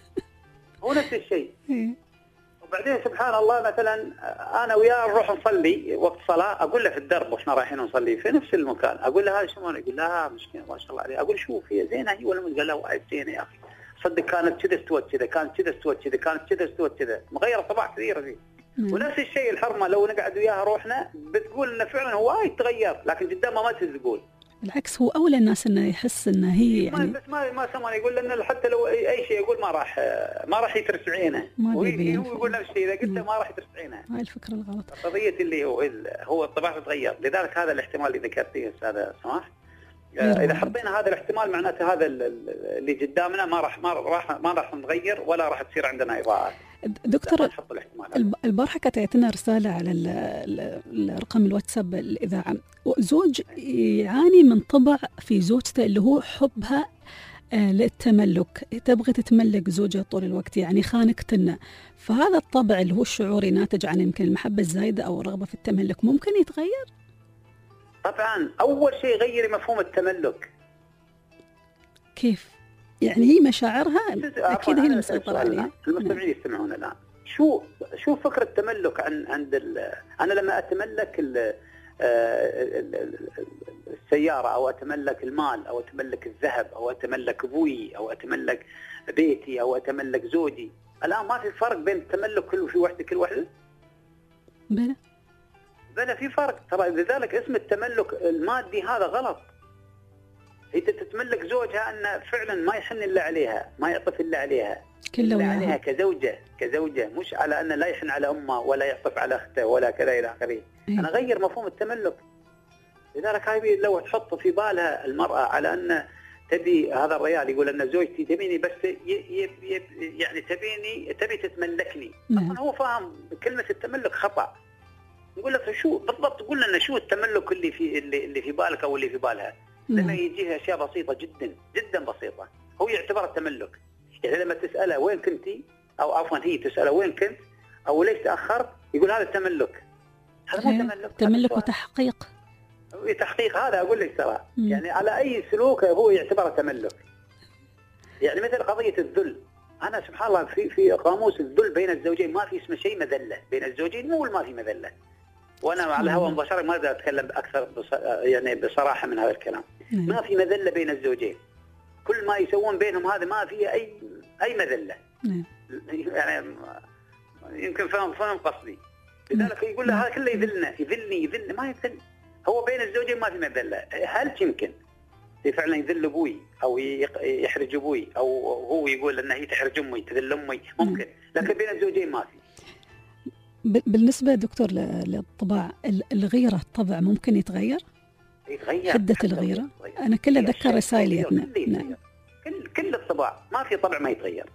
الشيء. وبعدين سبحان الله مثلا انا وياه نروح نصلي وقت صلاه، اقول له في الدرب واحنا رايحين نصلي في نفس المكان، اقول له هذا شو؟ يقول لا مسكين ما شاء الله عليه. اقول شوف هي زينه هي ولا مش؟ قال لا وايد زينه يا اخي، صدق كانت كذا استوت كذا، كانت كذا استوت كذا، كانت كذا استوت كذا، مغيره طباع كثيره فيه. ونفس الشيء الحرمه، لو نقعد وياها روحنا بتقول انه فعلا هو وايد تغير، لكن قدامها ما تقول.
بالعكس هو أولى الناس إنه يحس إنه هي يعني
بس ما سمعني يقول لأن حتى لو أي شيء يقول ما راح يترس عينه، هو يقول نفس الشيء إذا قلت ما راح يترس عينه.
هاي الفكرة الغلط.
قضية اللي هو الطباع تتغير، لذلك هذا الاحتمال اللي ذكرتيه أستاذ سماح. إذا حطينا هذا الاحتمال معناته هذا اللي قدامنا ما راح نغير ولا راح تصير عندنا إضاءات.
دكتور البارحة كتعتنا رسالة على الرقم الواتساب الإذاعة، زوج يعاني من طبع في زوجته اللي هو حبها للتملك، تبغي تتملك زوجها طول الوقت، يعني خانقتنا. فهذا الطبع اللي هو الشعوري ناتج عن يمكن المحبة الزايدة أو الرغبة في التملك ممكن يتغير؟
طبعا أول شيء غيري مفهوم التملك.
كيف؟ يعني هي مشاعرها أكيد هي المسيطرة عليها.
المستمعين يستمعون الآن. شو فكرة التملك عند أنا لما أتملك السيارة أو أتملك المال أو أتملك الذهب أو أتملك أبوي أو أتملك بيتي أو أتملك زوجي، الآن ما في فرق بين التملك كل وحدة؟ بلا في فرق ترى. لذلك اسم التملك المادي هذا غلط. هي تتملك زوجها أن فعلا ما يحن إلا عليها، ما يعطف إلا عليها، إلا عليها كزوجة، مش على أن لا يحن على أمه ولا يعطف على أخته ولا كذا إلى آخره. أنا غير مفهوم التملك. لذلك هاي لو تحط في بالها المرأة على أن تبي هذا الرجال يقول أن زوجتي تبيني بس يعني تبي تتملكني، أصلا هو فاهم كلمة التملك خطأ. نقول لك شو بالضبط، قول لنا شو التملك اللي في بالك أو اللي في بالها. لما يجيها أشياء بسيطة جدا جدا بسيطة هو يعتبر التملك. يعني لما تسأله وين كنتي أو عفوا هي تسأله وين كنت أو ليش تأخرت، يقول هذا التملك. هذا مو
تملك وتحقيق.
تحقيق هذا أقول لك ترى. يعني على أي سلوك هو يعتبر تملك. يعني مثل قضية الذل، أنا سبحان الله في قاموس الذل بين الزوجين ما في اسمه شيء مذلة بين الزوجين، مو ما في مذلة. وأنا على الهواء مباشرة ما أقدر أتكلم أكثر يعني بصراحة من هذا الكلام. ما في مذلة بين الزوجين، كل ما يسوون بينهم هذا ما فيه أي مذلة. يعني يمكن فهم قصدي. لذلك يقول له هذا كله يذلني ما يذل. هو بين الزوجين ما في مذلة. هل يمكن فعلا يذل أبوي أو يحرج أبوي أو هو يقول أنه هي تحرج أمي تذل أمي؟ ممكن، لكن بين الزوجين ما في.
بالنسبة دكتور للطباع، الغيرة الطبع ممكن يتغير؟ حدة الغيرة؟ أنا كل أذكر رسائليتنا.
نعم. كل الطباع ما في طبع ما يتغير.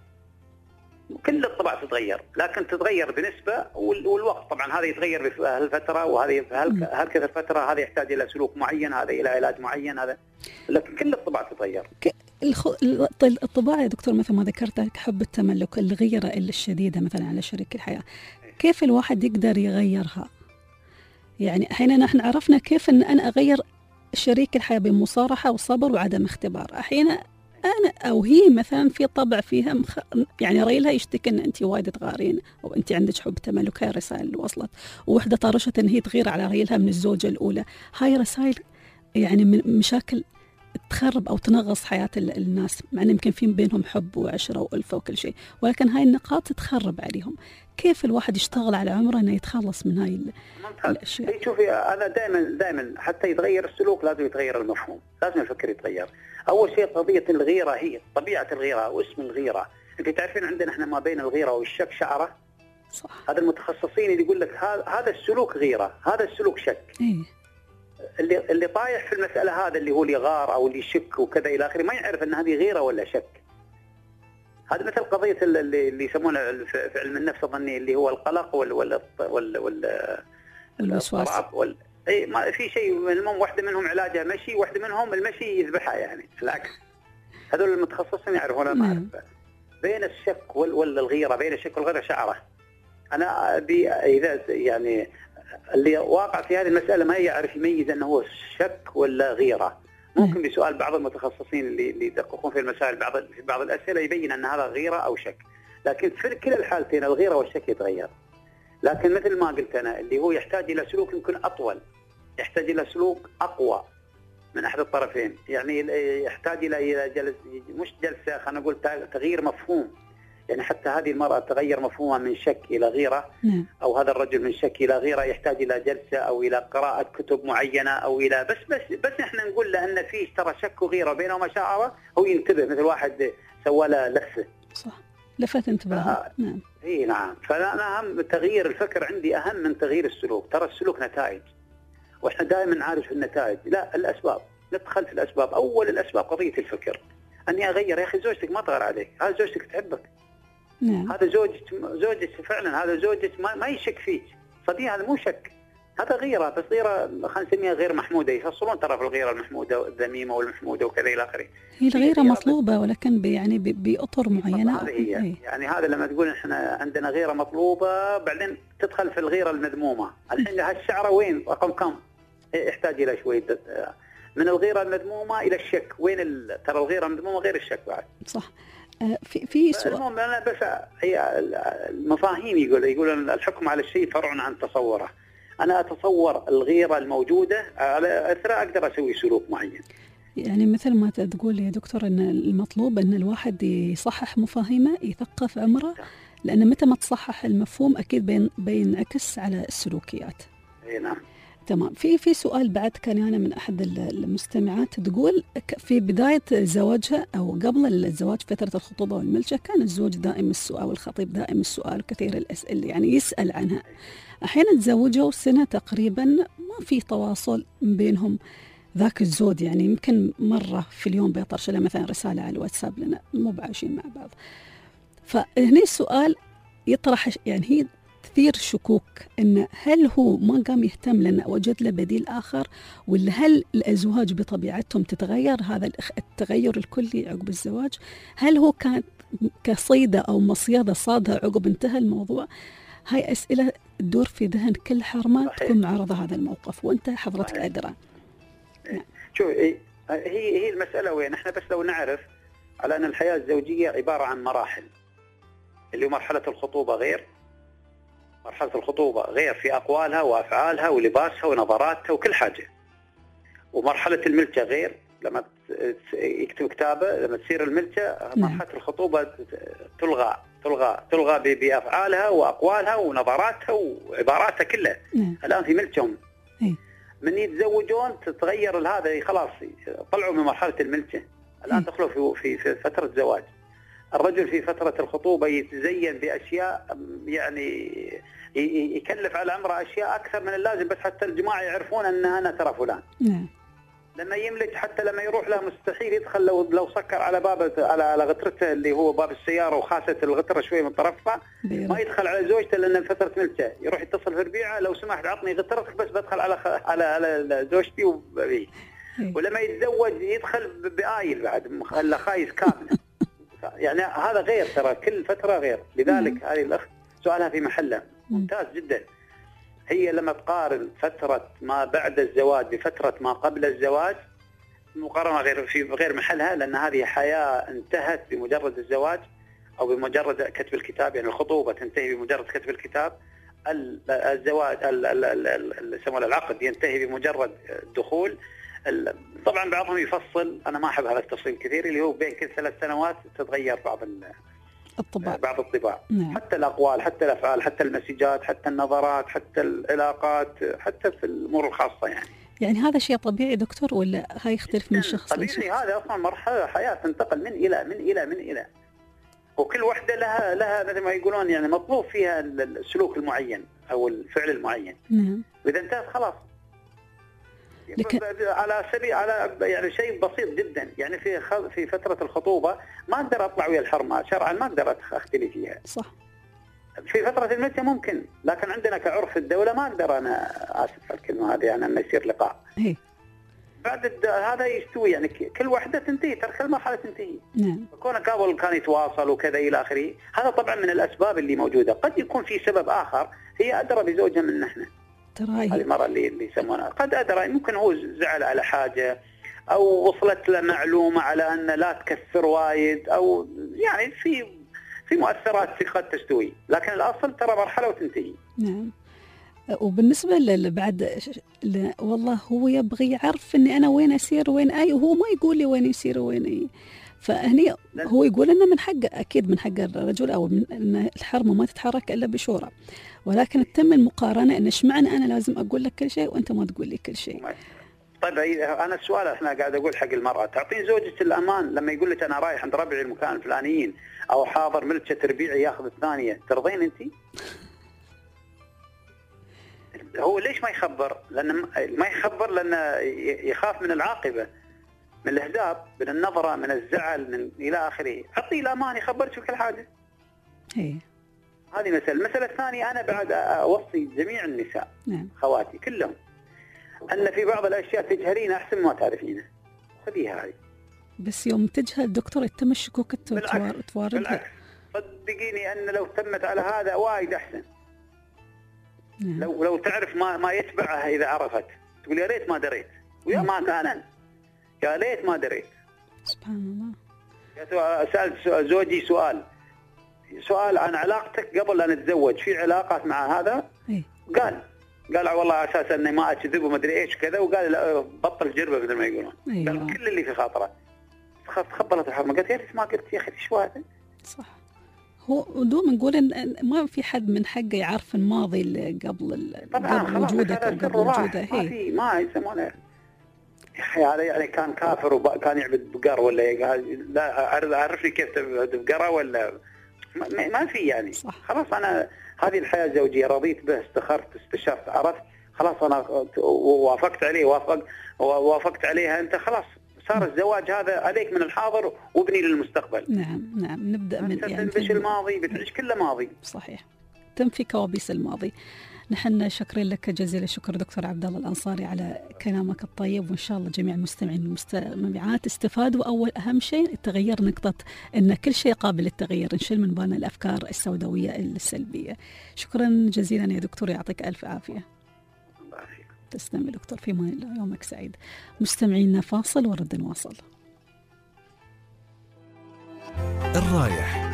كل الطبع تتغير، لكن تتغير بنسبة والوقت. طبعا هذا يتغير في هالفترة وهذه هالكذا فترة، هذا يحتاج إلى سلوك معين، هذا إلى علاج معين، هذا. لكن كل الطبع تتغير.
الطباع يا دكتور مثل ما ذكرت حب التملك، الغيرة الشديدة مثلا على شريك الحياة، كيف الواحد يقدر يغيرها؟ يعني أحيانا نحن عرفنا كيف أن أنا أغير شريك الحياة بمصارحة وصبر وعدم اختبار. أحيانا أنا أو هي مثلا في طبع فيها يعني ريلها يشتكي أن أنت وايد تغارين أو أنت عندك حب تملك. هاي رسائل اللي وصلت، ووحدة طارشت أن هي تغير على ريلها من الزوجة الأولى. هاي رسائل يعني من مشاكل تخرب أو تنغص حياة الناس، مع أن يمكن في بينهم حب وعشرة وألفة وكل شيء، ولكن هاي النقاط تخرب عليهم. كيف الواحد يشتغل على عمره أنه يتخلص من هاي الأشياء؟
شوفي أنا دائما حتى يتغير السلوك لازم يتغير المفهوم، لازم الفكر يتغير. أول شيء قضية الغيرة، هي طبيعة الغيرة واسم الغيرة. أنت تعرفين عندنا إحنا ما بين الغيرة والشك شعرة.
صح.
هذا المتخصصين اللي يقول لك هذا السلوك غيرة، هذا السلوك شك. اللي طايح في المسألة هذا اللي هو اللي غار أو اللي يشك وكذا إلى آخره، ما يعرف أن هذه غيرة ولا شك. هذا مثل قضية اللي يسمونه في علم النفس الظني اللي هو القلق
والوسواس.
أي ما في شيء. المهم واحدة منهم علاجها مشي، واحدة منهم المشي يذبحها، يعني العكس. هذول المتخصصين يعرفون. أنا ما أعرف. بين الشك والغيرة، بين الشك والغيرة شعرة. أنا أبي إذا يعني اللي واقع في هذه المسألة ما يعرف يميز أنه هو شك ولا غيرة، ممكن بسؤال بعض المتخصصين اللي يدققون في المسائل في بعض الأسئلة يبين أن هذا غيرة أو شك. لكن في كلا الحالتين الغيرة والشك يتغير. لكن مثل ما قلت أنا اللي هو يحتاج إلى سلوك يمكن أطول، يحتاج إلى سلوك أقوى من أحد الطرفين. يعني يحتاج إلى مش جلسة، خلينا نقول تغيير مفهوم. يعني حتى هذه المرأة تغير مفهومها من شك إلى غيرة، أو هذا الرجل من شك إلى غيرة، يحتاج إلى جلسة أو إلى قراءة كتب معينة أو إلى بس إحنا نقول له أن فيه ترى شك وغيرة بينهما شعرة، هو ينتبه مثل واحد سوى له لفة.
صح، لفت انتباهه.
نعم. إيه نعم. فأنا أهم تغيير الفكر عندي أهم من تغيير السلوك. ترى السلوك نتائج، وإحنا دائما نعرف النتائج، لا الأسباب. ندخل في الأسباب. أول الأسباب قضية الفكر، أني أغير. يا أخي زوجتك ما تغير عليك، هذا زوجتك تحبك.
نعم.
هذا زوجك فعلا، هذا زوجك ما يشك فيك. صديق هذا مو شك، هذا غيرة، بس غيرة خلينا نسميها غير محمودة. يفصلون ترى في الغيرة المحمودة والذميمة والمحمودة وكذا إلى آخره.
هي الغيرة مطلوبة ولكن يعني بأطر معينة.
هذه هي. يعني هذا لما تقول إحنا عندنا غيرة مطلوبة بعدين تدخل في الغيرة المذمومة. الحين هالشعرة وين رقم كم؟ يحتاج إلى شوية من الغيرة المذمومة إلى الشك. وين ترى الغيرة المذمومة غير الشك بعد.
صح. في سؤال.
المهم أنا بس هي المفاهيم يقول الحكم على الشيء فرع عن تصوره. أنا أتصور الغيرة الموجودة على أثرها أقدر أسوي سلوك معين.
يعني مثل ما تقول يا دكتور أن المطلوب أن الواحد يصحح مفاهيمه، يثقف عمره، لأن متى ما تصحح المفهوم أكيد بينعكس على السلوكيات.
نعم.
تمام. في سؤال بعد كان أنا من أحد المستمعات تقول في بداية زواجها أو قبل الزواج فترة الخطوبة والملجأ كان الزوج دائم السؤال والخطيب دائم السؤال وكثير الأسئلة يعني يسأل عنها. أحيانا تزوجوا سنة تقريبا ما في تواصل بينهم ذاك الزود، يعني يمكن مرة في اليوم بيطرش له مثلا رسالة على الواتساب لنا مو بعايشين مع بعض. فهنا السؤال يطرح يعني هي تثير شكوك إن هل هو ما قام يهتم لأن وجد له بديل آخر، ولا هل الأزواج بطبيعتهم تتغير؟ هذا التغير الكلي عقب الزواج هل هو كان كصيدة أو مصيدة صادها عقب انتهى الموضوع؟ هاي أسئلة تدور في ذهن كل حرمة تكون معرضة هذا الموقف، وأنت حضرتك أدرى.
شو هي المسألة وين؟ احنا بس لو نعرف على أن الحياة الزوجية عبارة عن مراحل، اللي مرحلة الخطوبة غير، مرحلة الخطوبة غير في أقوالها وأفعالها ولباسها ونظراتها وكل حاجة. ومرحلة الملجأ غير، لما يكتب كتابه لما تصير الملجأ مرحلة الخطوبة تلغى بأفعالها وأقوالها ونظراتها وعباراتها كلها. الآن في ملجأهم. من يتزوجون تتغير هذا، خلاص طلعوا من مرحلة الملجأ، الآن دخلوا في فترة زواج. الرجل في فترة الخطوبة يتزين بأشياء يعني يكلف على عمره أشياء أكثر من اللازم بس حتى الجماعة يعرفون أن أنا ترى فلان. لما يملك حتى لما يروح له مستحيل يدخل لو سكر على باب على غترته اللي هو باب السيارة وخاست الغترة شوي من طرفها ما يدخل على زوجته لأن فترة ملجأ. يروح يتصل في ربيعة لو سمحت عطني غترتك بس بدخل على زوجتي ولما يتزوج يدخل بآيل بعد مخلى خايس كامل. يعني هذا غير، ترى كل فترة غير. لذلك هذه الأخت سؤالها في محله ممتاز جدا. هي لما تقارن فترة ما بعد الزواج بفترة ما قبل الزواج مقارنة غير محلها، لأن هذه حياة انتهت بمجرد الزواج أو بمجرد كتب الكتاب. يعني الخطوبة تنتهي بمجرد كتب الكتاب، الزواج يسمونه العقد ينتهي بمجرد الدخول. طبعا بعضهم يفصل، أنا ما أحب هذا التفصيل كثير، اللي هو بين كل 3 سنوات تتغير بعض الطباع. حتى الأقوال حتى الأفعال حتى المسجات حتى النظرات حتى العلاقات حتى في الأمور الخاصة.
يعني هذا شيء طبيعي دكتور ولا هاي يختلف من شخص
لشخص؟ طبيعي، هذا أصلا مرحلة حياة تنتقل من إلى وكل واحدة لها مثل ما يقولون يعني مطلوب فيها السلوك المعين أو الفعل المعين. وإذا انتهت خلاص. على سبيل يعني شيء بسيط جدا. يعني في فترة الخطوبة ما أقدر أطلع ويا الحرمة شرعا، ما أقدر أختلي فيها.
صح.
في فترة الملجأ ممكن، لكن عندنا كعرف الدولة ما أقدر، أنا آسف الكلمة هذه، يعني أنه يصير لقاء. بعد هذا يستوي، يعني كل واحدة تنتهي، ترى كل مرحلة تنتهي. كون قبل كان يتواصل وكذا إلى آخره، هذا طبعا من الأسباب اللي موجودة. قد يكون في سبب آخر هي أدرى بزوجها من نحن. هذه المرة اللي يسمونها قد أدرى، ممكن هو زعل على حاجة أو وصلت له معلومة على أن لا تكثر وايد، أو يعني في مؤثرات قد تستوي، لكن الأصل ترى مرحلة وتنتهي.
نعم. وبالنسبة بعد والله هو يبغي يعرف إني أنا وين أسير وين أي، وهو ما يقول لي وين يسير وين أي. فهني هو يقول إنه من حقه، أكيد من حق الرجل أو إن الحرمة ما تتحرك إلا بشورى، ولكن تتم المقارنة إن إشمعنى أنا لازم أقول لك كل شيء وأنت ما تقول لي كل شيء.
طيب أنا السؤال إحنا قاعد أقول حق المرأة، تعطين زوجك الأمان لما يقول لك أنا رايح عند ربعي المكان الفلانيين أو حاضر ملكة ربيعي ياخذ الثانية، ترضين أنت؟ هو ليش ما يخبر؟ لأن ما يخبر لأنه يخاف من العاقبة، من الإهداب، من النظرة، من الزعل، من إلى آخره. عطيه الأمان يخبرك بكل حاجة. هذه مسألة. المسألة الثانية أنا بعد أوصي جميع النساء خواتي كلهم أن في بعض الأشياء تجهلين أحسن ما تعرفينها، خذيها هاي.
بس يوم تجهل دكتور يتم الشكوك تواردها.
بالعكس صدقيني أن لو تمت على هذا وايد أحسن. لو تعرف ما يتبعها إذا عرفت، تقول يا ريت ما دريت، ويا ما كان يا ليت ما دريت.
سبحان الله.
سألت زوجي سؤال عن علاقتك قبل أن نتزوج، في علاقات مع هذا؟ قال والله على أساس أني ما أكذب وما أدري إيش كذا، وقال لا بطل جربه مثل ما يقولون. قال كل اللي في خاطره. تخبلت الحرمة، قالت يا ريت ما قلت يا أخي إيش هذا؟
صح. هو دوم نقول إن ما في حد من حقه يعرف الماضي اللي قبل وجودك أو قبل وجوده.
ما يسمونه يا أخي هذا يعني كان كافر وكان يعبد بقر ولا لا أعرف لي كيف تعبد بقرة ولا ما في يعني.
صح.
خلاص أنا هذه الحياة الزوجية رضيت به، استخرت استشرت عرفت، خلاص أنا وافقت عليه وافقت عليها أنت، خلاص صار الزواج هذا عليك من الحاضر وابني للمستقبل.
نعم نبدأ من
تنبش الماضي بتعيش كله ماضي.
صحيح، تنفي كوابيس الماضي. نحن شكرا لك جزيل الشكر دكتور عبد الله الأنصاري على كلامك الطيب، وإن شاء الله جميع المستمعين والمستمعات استفادوا. أول أهم شيء التغيير، نقطة أن كل شيء قابل للتغيير، نشيل من بالنا الأفكار السوداوية السلبية. شكرا جزيلا يا دكتور، يعطيك ألف عافية. تسلم يا دكتور، في امان الله، يومك سعيد. مستمعينا فاصل ورد نواصل.
الرايح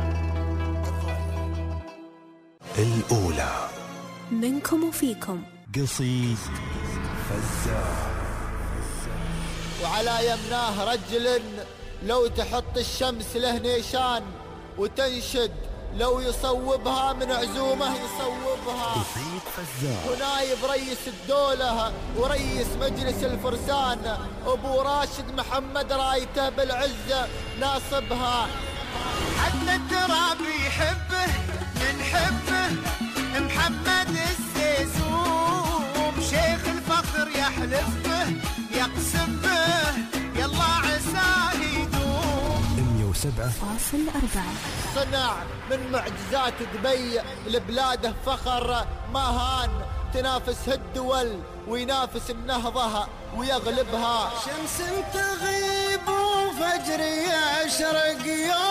الأولى
منكم وفيكم
قصيد فزاع.
وعلى يمناه رجل لو تحط الشمس له نيشان وتنشد، لو يصوبها من عزومه يصوبها.
قصيد فزاع.
ونايب رئيس الدولة ورئيس مجلس الفرسان أبو راشد محمد رايته بالعزة ناصبها.
حتى التراب يحبه من حبه محمد السيسوم، شيخ الفخر يحلف به يقسم به يلا عساه يدوم.
107.4
صنع من معجزات دبي لبلاده فخر ماهان، تنافس الدول وينافس النهضة ويغلبها.
شمس تغيب وفجر يشرق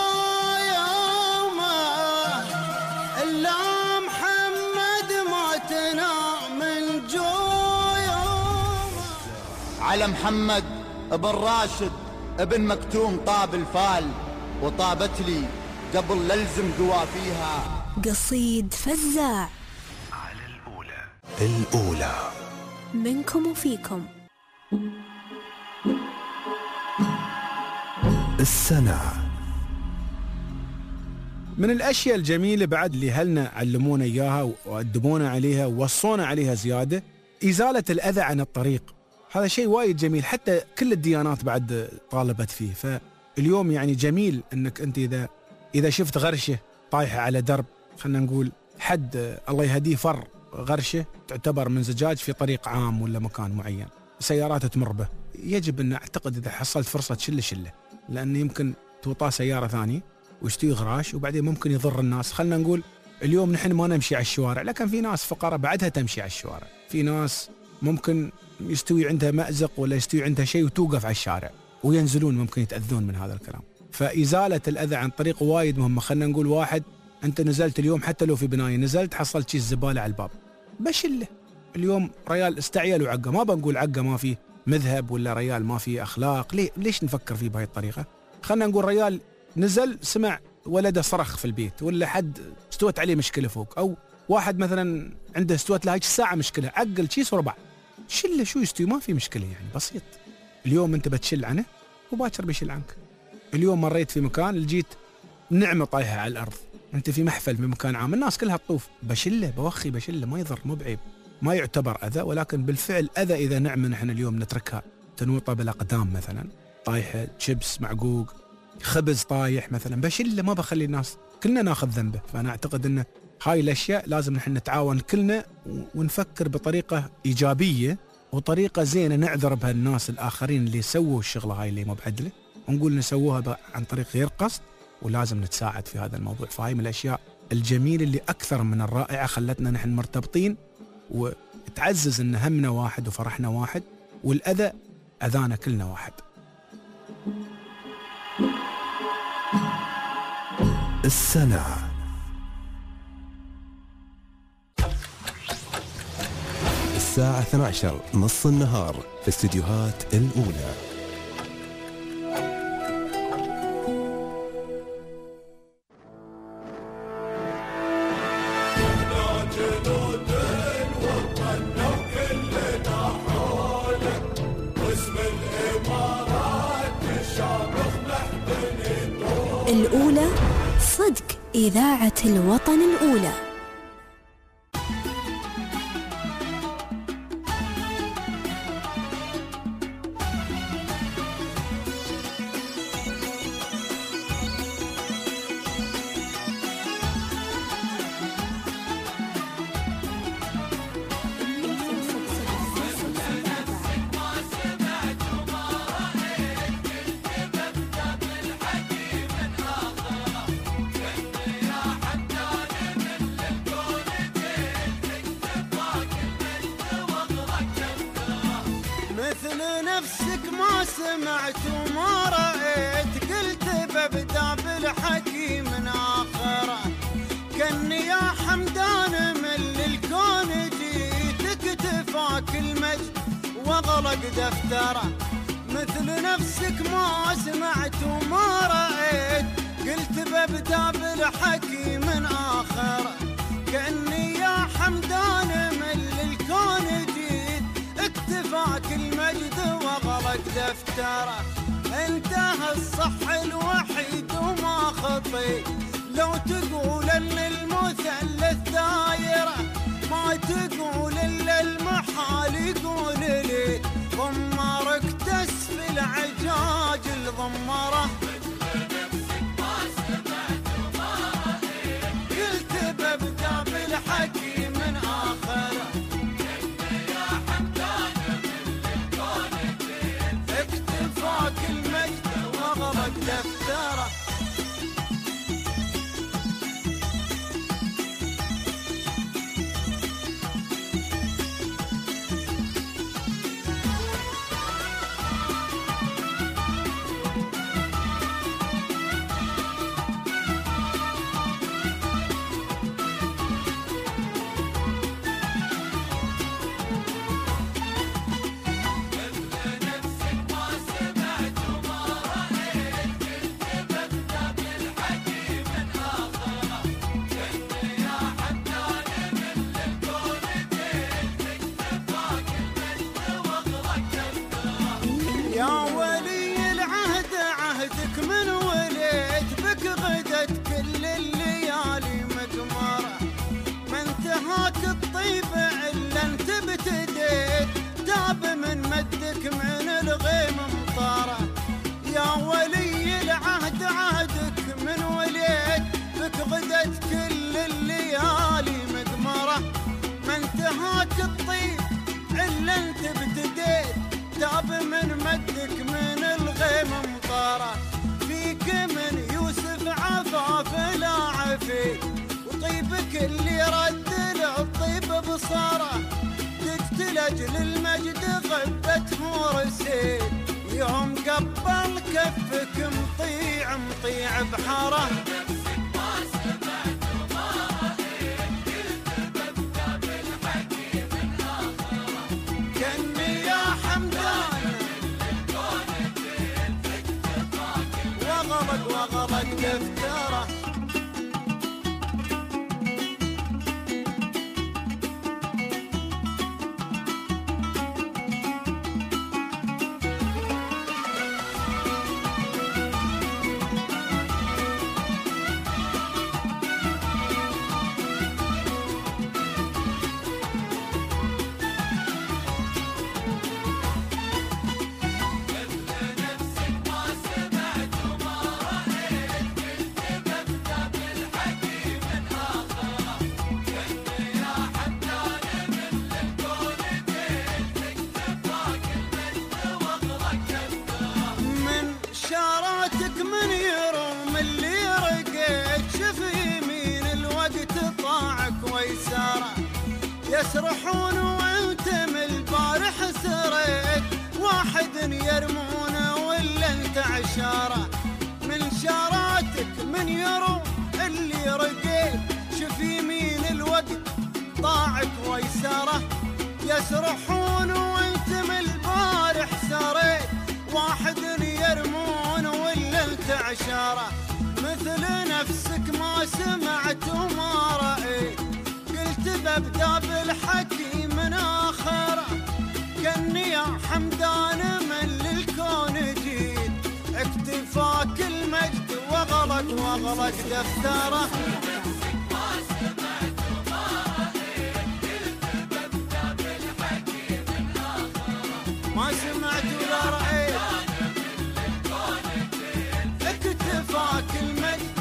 يومه، إلا محمد موتنا من جويومه.
على محمد ابن راشد ابن مكتوم طاب الفال، وطابت لي قبل للزم قوافيها.
قصيد فزاع
على الأولى
منكم وفيكم.
السنة.
من الأشياء الجميلة بعد اللي أهلنا علمونا إياها وأدبونا عليها ووصونا عليها زيادة، إزالة الأذى عن الطريق. هذا شيء وايد جميل، حتى كل الديانات بعد طالبت فيه. فاليوم يعني جميل أنك أنت إذا شفت غرشة طايحة على درب، خلنا نقول حد الله يهديه فر غرشة تعتبر من زجاج في طريق عام ولا مكان معين، سيارات تمر به، يجب أن أعتقد إذا حصلت فرصة شلة، لأن يمكن توطى سيارة ثانية ويشتوي غراش وبعدين ممكن يضر الناس. خلنا نقول اليوم نحن ما نمشي على الشوارع، لكن في ناس فقراء بعدها تمشي على الشوارع، في ناس ممكن يستوي عندها مأزق ولا يستوي عندها شيء وتوقف على الشارع وينزلون، ممكن يتأذون من هذا الكلام. فإزالة الأذى عن طريق وايد مهمة. خلنا نقول واحد أنت نزلت اليوم حتى لو في بناية، نزلت حصلت شيء الزبالة على الباب، بشله. اليوم ريال استعيل وعقه، ما بنقول عقه ما في مذهب ولا ريال ما في أخلاق، ليش نفكر فيه بهاي الطريقة؟ خلنا نقول ريال نزل سمع ولده صرخ في البيت ولا حد استوت عليه مشكلة فوق، أو واحد مثلا عنده استوت له هيك ساعة مشكلة، عقل شيس وربع شله شو يستوي، ما في مشكلة يعني بسيط. اليوم أنت بتشل عنه وباكر بيشل عنك. اليوم مريت في مكان لقيت نعمة طايحة على الأرض، أنت في محفل في مكان عام الناس كلها تطوف، بشله بوخي بشله، ما يضر مو بعيب، ما يعتبر أذى، ولكن بالفعل أذى إذا نعمة نحن اليوم نتركها تنوطة بالأقدام مثلا، طايحة شيبس معقوق خبز طايح مثلا، بشله ما بخلي الناس كلنا ناخذ ذنبه. فأنا أعتقد أن هاي الأشياء لازم نحن نتعاون كلنا ونفكر بطريقة إيجابية وطريقة زينة نعذر بها الناس الآخرين اللي سووا الشغلة هاي اللي مو بعدلة، ونقول نسووها عن طريق غير قصد، ولازم نتساعد في هذا الموضوع. فهاي من الأشياء الجميلة اللي أكثر من الرائعة خلتنا نحن مرتبطين، وتعزز أن همنا واحد وفرحنا واحد، والأذى أذانا كلنا واحد.
السنة الساعة 12 نص النهار في استديوهات الأولى.
الأولى صدق إذاعة الوطن الأولى.
مثل نفسك ما سمعت وما رأيت، قلت ببدأ بالحكي من آخره، كني يا حمدان من الكون جيت اكتفاك المجد واغلق دفتره. مثل نفسك ما سمعت وما رأيت، قلت ببدأ بالحكي من آخره، كني يا حمدان من الكون جيت اكتفاك المجد واغلق دفتره. انتهى الصح الوحيد وما خطي، لو تقول ان المثلث دايره، ما تقول الا المحال يقول لي ضمرك تسفي العجاج الضمره. قلت ببدا بالحكي من آخره، اكتفاك المجد واغلق دفتره. يا ولي العهد عهدك من وليت بك غدت كل الليالي مقمرة، ما انتهاك الطيب الا انت ابتديت، تاب من مدك من الغيم مطارة. يا ولي العهد عهدك من وليت بك غدت كل الليالي مقمرة، ما انتهاك الطيب الا انت ابتديت، تاب من مدك من الغيم مطارة. فيك من يوسف عفاف لا عفي، وطيبك اللي رد للطيب بصارة، دقت لأجل المجد غبت مرسي، يوم قبل كفك مطيع مطيع بحاره. كني يا حمدان وغلق دفتره. من يروم اللي رقيت شف يمين الوقت طاعك ويساره يسرحون وانت من البارح سريت واحد يرمونه ولا انت عشاره من شاراتك من يروم اللي رقيت شف يمين الوقت طاعك ويساره يسرحون وانت من البارح سريت واحد يرمون ولا انت عشاره مثل نفسك ما سمعت وما رأيت قلت ببدا بالحكي من آخره كني يا حمدان من للكون جيت اكتفاك المجد واغلق دفتره ما سمعت ولا رأيت اكتفاك المجد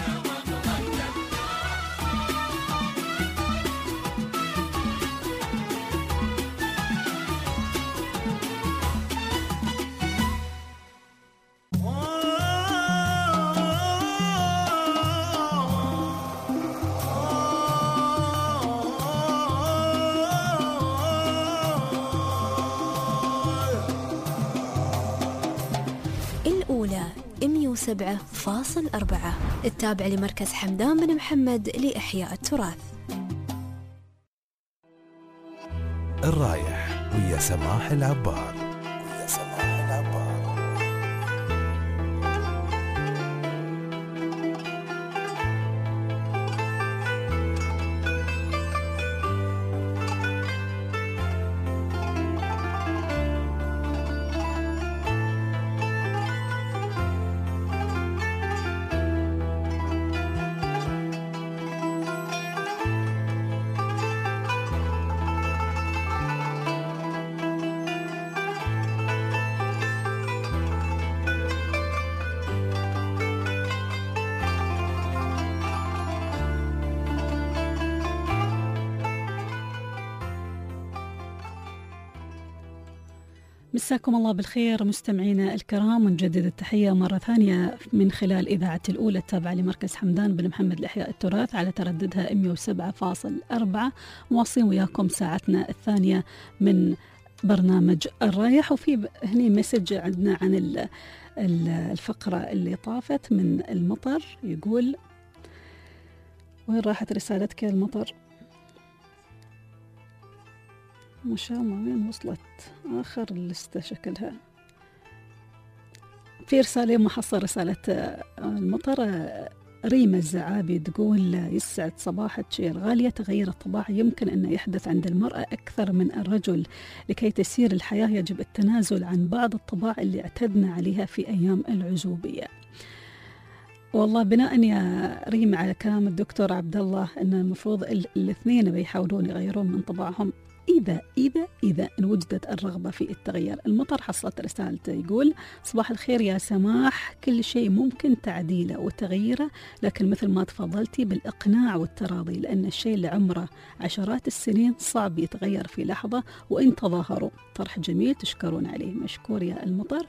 الأولى 107.4 التابع لمركز حمدان بن محمد لإحياء التراث.
الرايح ويا سماح العبار.
مساكم الله بالخير مستمعينا الكرام، ونجدد التحية مرة ثانية من خلال إذاعة الأولى التابعة لمركز حمدان بن محمد لإحياء التراث على ترددها 107.4. مواصلين وياكم ساعتنا الثانية من برنامج الرايح. وفي هني مسج عندنا عن الفقرة اللي طافت من المطر، يقول وين راحت رسالتك يا المطر؟ ما شاء الله وين وصلت آخر اللستة شكلها. في رسالة محصل رسالة المطر ريمة الزعابي تقول يسعد صباحك يا الغالية، تغيير الطباع يمكن أن يحدث عند المرأة أكثر من الرجل، لكي تسير الحياة يجب التنازل عن بعض الطباع اللي اعتدنا عليها في أيام العزوبية. والله بناء يا ريمة على كلام الدكتور عبد الله أن المفروض الاثنين بيحاولون يغيرون من طباعهم إذا إن وجدت الرغبة في التغيير. المطر حصلت رسالته يقول صباح الخير يا سماح، كل شيء ممكن تعديله وتغييره، لكن مثل ما تفضلتي بالإقناع والتراضي، لأن الشيء اللي عمره عشرات السنين صعب يتغير في لحظة، وإن تظاهروا. طرح جميل تشكرون عليه. مشكور يا المطر.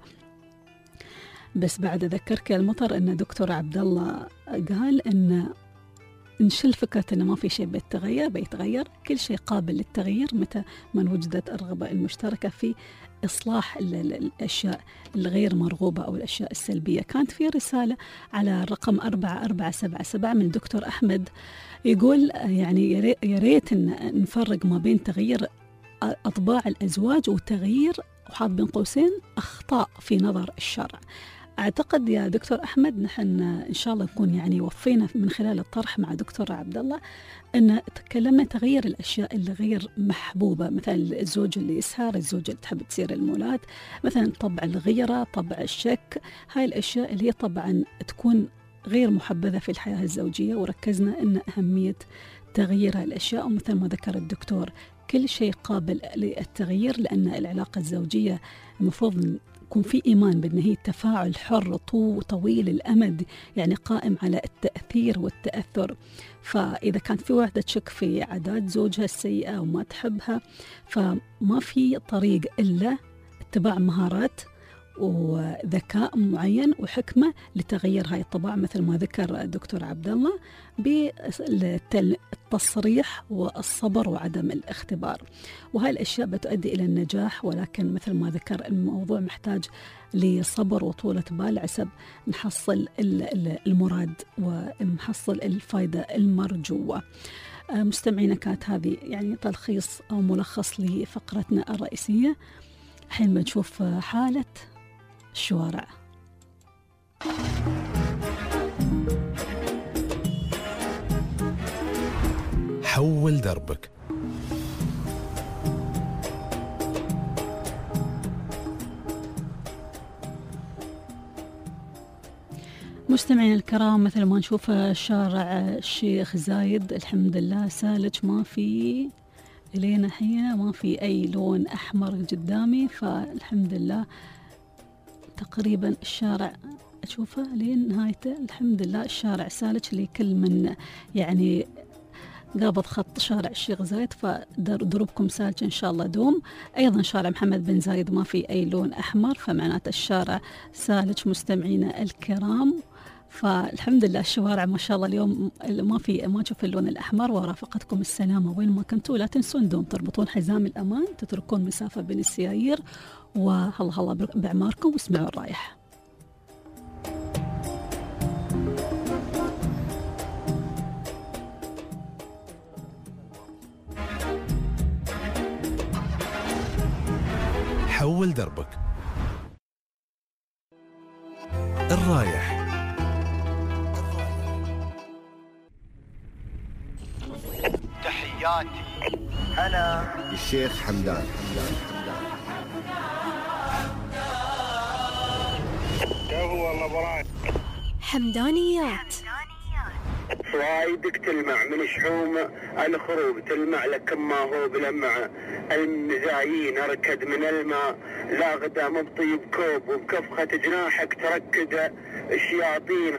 بس بعد أذكرك يا المطر أن دكتور عبد الله قال أن نشل فكرة أنه ما في شيء بيتغير، كل شيء قابل للتغيير متى ما وجدت الرغبة المشتركة في إصلاح الأشياء الغير مرغوبة أو الأشياء السلبية. كانت في رسالة على رقم 4477 من دكتور أحمد يقول يعني يا ريت أن نفرق ما بين تغيير أطباع الأزواج وتغيير وحاط بين قوسين أخطاء في نظر الشرع. أعتقد يا دكتور أحمد نحن إن شاء الله نكون يعني وفينا من خلال الطرح مع دكتور عبد الله أن تكلمنا تغيير الأشياء اللي غير محبوبة، مثلا الزوج اللي يسهر، الزوجة اللي تحب تسير المولات، مثلا طبع الغيرة، طبع الشك، هاي الأشياء اللي هي طبعا تكون غير محبذة في الحياة الزوجية. وركزنا أن أهمية تغيير الأشياء، ومثل ما ذكر الدكتور كل شيء قابل للتغيير، لأن العلاقة الزوجية المفروض يكون في إيمان بأن هي تفاعل حر طويل الأمد، يعني قائم على التأثير والتأثر. فإذا كانت في واحدة تشك في عادات زوجها السيئة وما تحبها، فما في طريق إلا اتباع مهارات وذكاء معين وحكمة لتغيير هاي الطباع، مثل ما ذكر الدكتور عبد الله، بالتصريح والصبر وعدم الاختبار. وهاي الأشياء بتؤدي إلى النجاح، ولكن مثل ما ذكر الموضوع محتاج لصبر وطولة بال عسب نحصل المراد ونحصل الفائدة المرجوة. مستمعينا، كانت هذه يعني تلخيص أو ملخص لفقرتنا الرئيسية. الحين بنشوف حالة الشوارع.
حول دربك.
مستمعين الكرام، مثل ما نشوف شارع الشيخ زايد الحمد لله سالج، ما في إلينا حين ما في أي لون أحمر قدامي، فالحمد لله تقريبا الشارع أشوفه لين نهايته الحمد لله الشارع سالج لكل من يعني قابض خط شارع الشيخ زايد، فدربكم سالج إن شاء الله دوم. أيضا شارع محمد بن زايد ما في أي لون أحمر، فمعناته الشارع سالج مستمعينا الكرام. فالحمد لله الشوارع ما شاء الله اليوم ما تشوف اللون الأحمر. ورافقتكم السلامة وين ما كنتوا، لا تنسون دوم تربطون حزام الأمان، تتركون مسافة بين السيايير، وهلا بعماركم واسمعوا الرايح.
حول دربك. الرايح.
تحياتي أنا الشيخ حمدان.
والله براك
حمدانيات.
رايدك تلمع من شحوم الخروب، تلمع لك ما هو بلمع المزايين، اركد من الماء لا غدا مبطي بكوب، وبكفخة جناحك تركد الشياطين.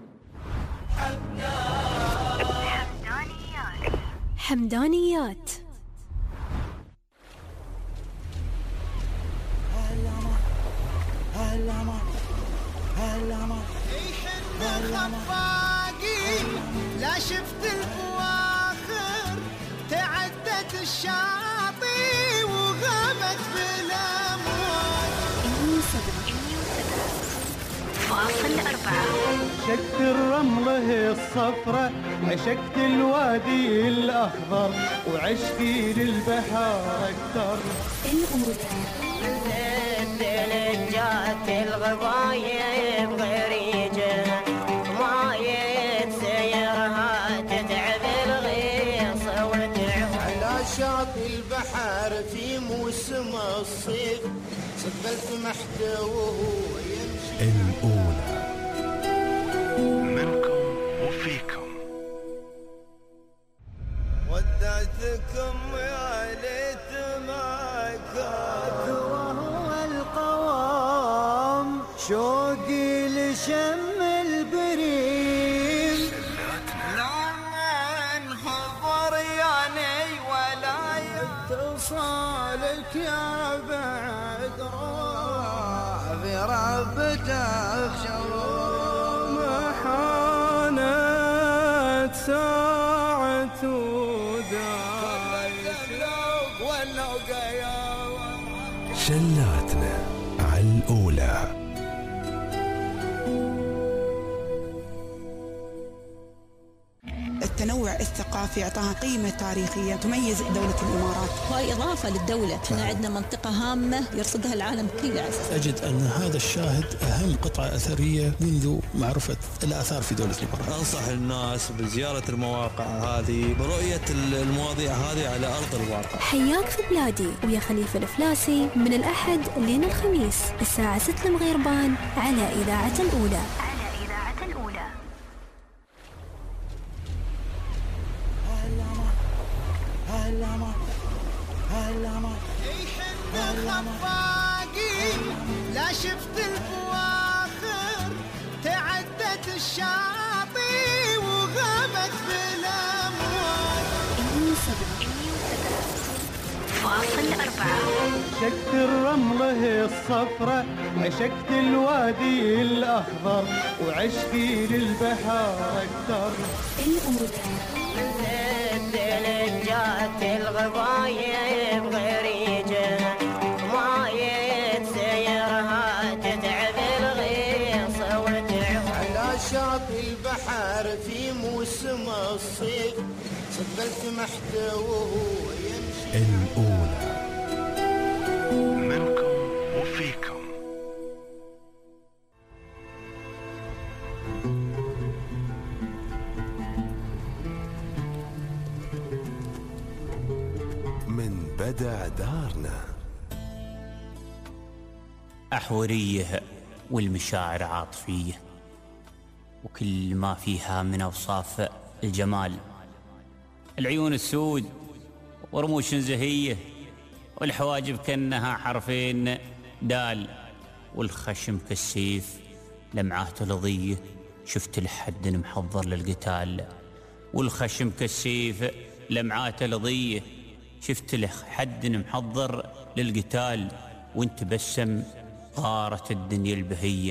حمدانيات.
لا شفت الفواخر تعدت الشاطئ وغابت بالامواج.
107.4
عشقت الرمله الصفرة، عشقت الوادي الأخضر، وعشقي للبحر أكثر.
جات الغضايب غريجة، ما يتسيرها تتعب الغيص وتعب.
على شاطئ البحر في موسم الصيف سبلت محتوه يمشي.
الأولى منكم وفيكم.
ودعتكم يا ليت ما كان وهو القوام، شوقي لشم البريم. لا انحضر يعني ولا اتصالك يا بعد روح بربته بشوم. حانت ساعة
شلاتنا على الأولى.
التنوع الثقافي اعطاها قيمة تاريخية تميز دولة الإمارات،
وهي إضافة للدولة. احنا عندنا منطقة هامة يرصدها العالم كله.
أجد أن هذا الشاهد أهم قطعة أثرية منذ معرفة الآثار في دولة الإمارات.
أنصح الناس بزيارة المواقع هذه، برؤية المواضيع هذه على أرض الواقع.
حياك في بلادي ويا خليفة الفلاسي من الأحد لين الخميس الساعة 6 المغربان على إذاعة الأولى.
لا شفت الفواخر تعدت الشاطئ وغابت بالامواج.
عشقت الرملة الصفرة، عشقت الوادي الأخضر، وعشقي للبحر أكثر.
جات الغضايب غريجة ما يتسيرها تتعب الغيص وتعوم.
على شاطئ البحر في موسم الصيف سجلت محتوى يمشي.
الأولى منكم وفيكم. من بدع دارنا.
أحورية والمشاعر عاطفية، وكل ما فيها من أوصاف الجمال. العيون السود ورموش زهية، والحواجب كأنها حرفين دال، والخشم كالسيف لمعاته لظية. شفت لحد محضر للقتال، والخشم كالسيف لمعاته لظية. شفت لحد محضر للقتال، وانت بسم غارت الدنيا البهية.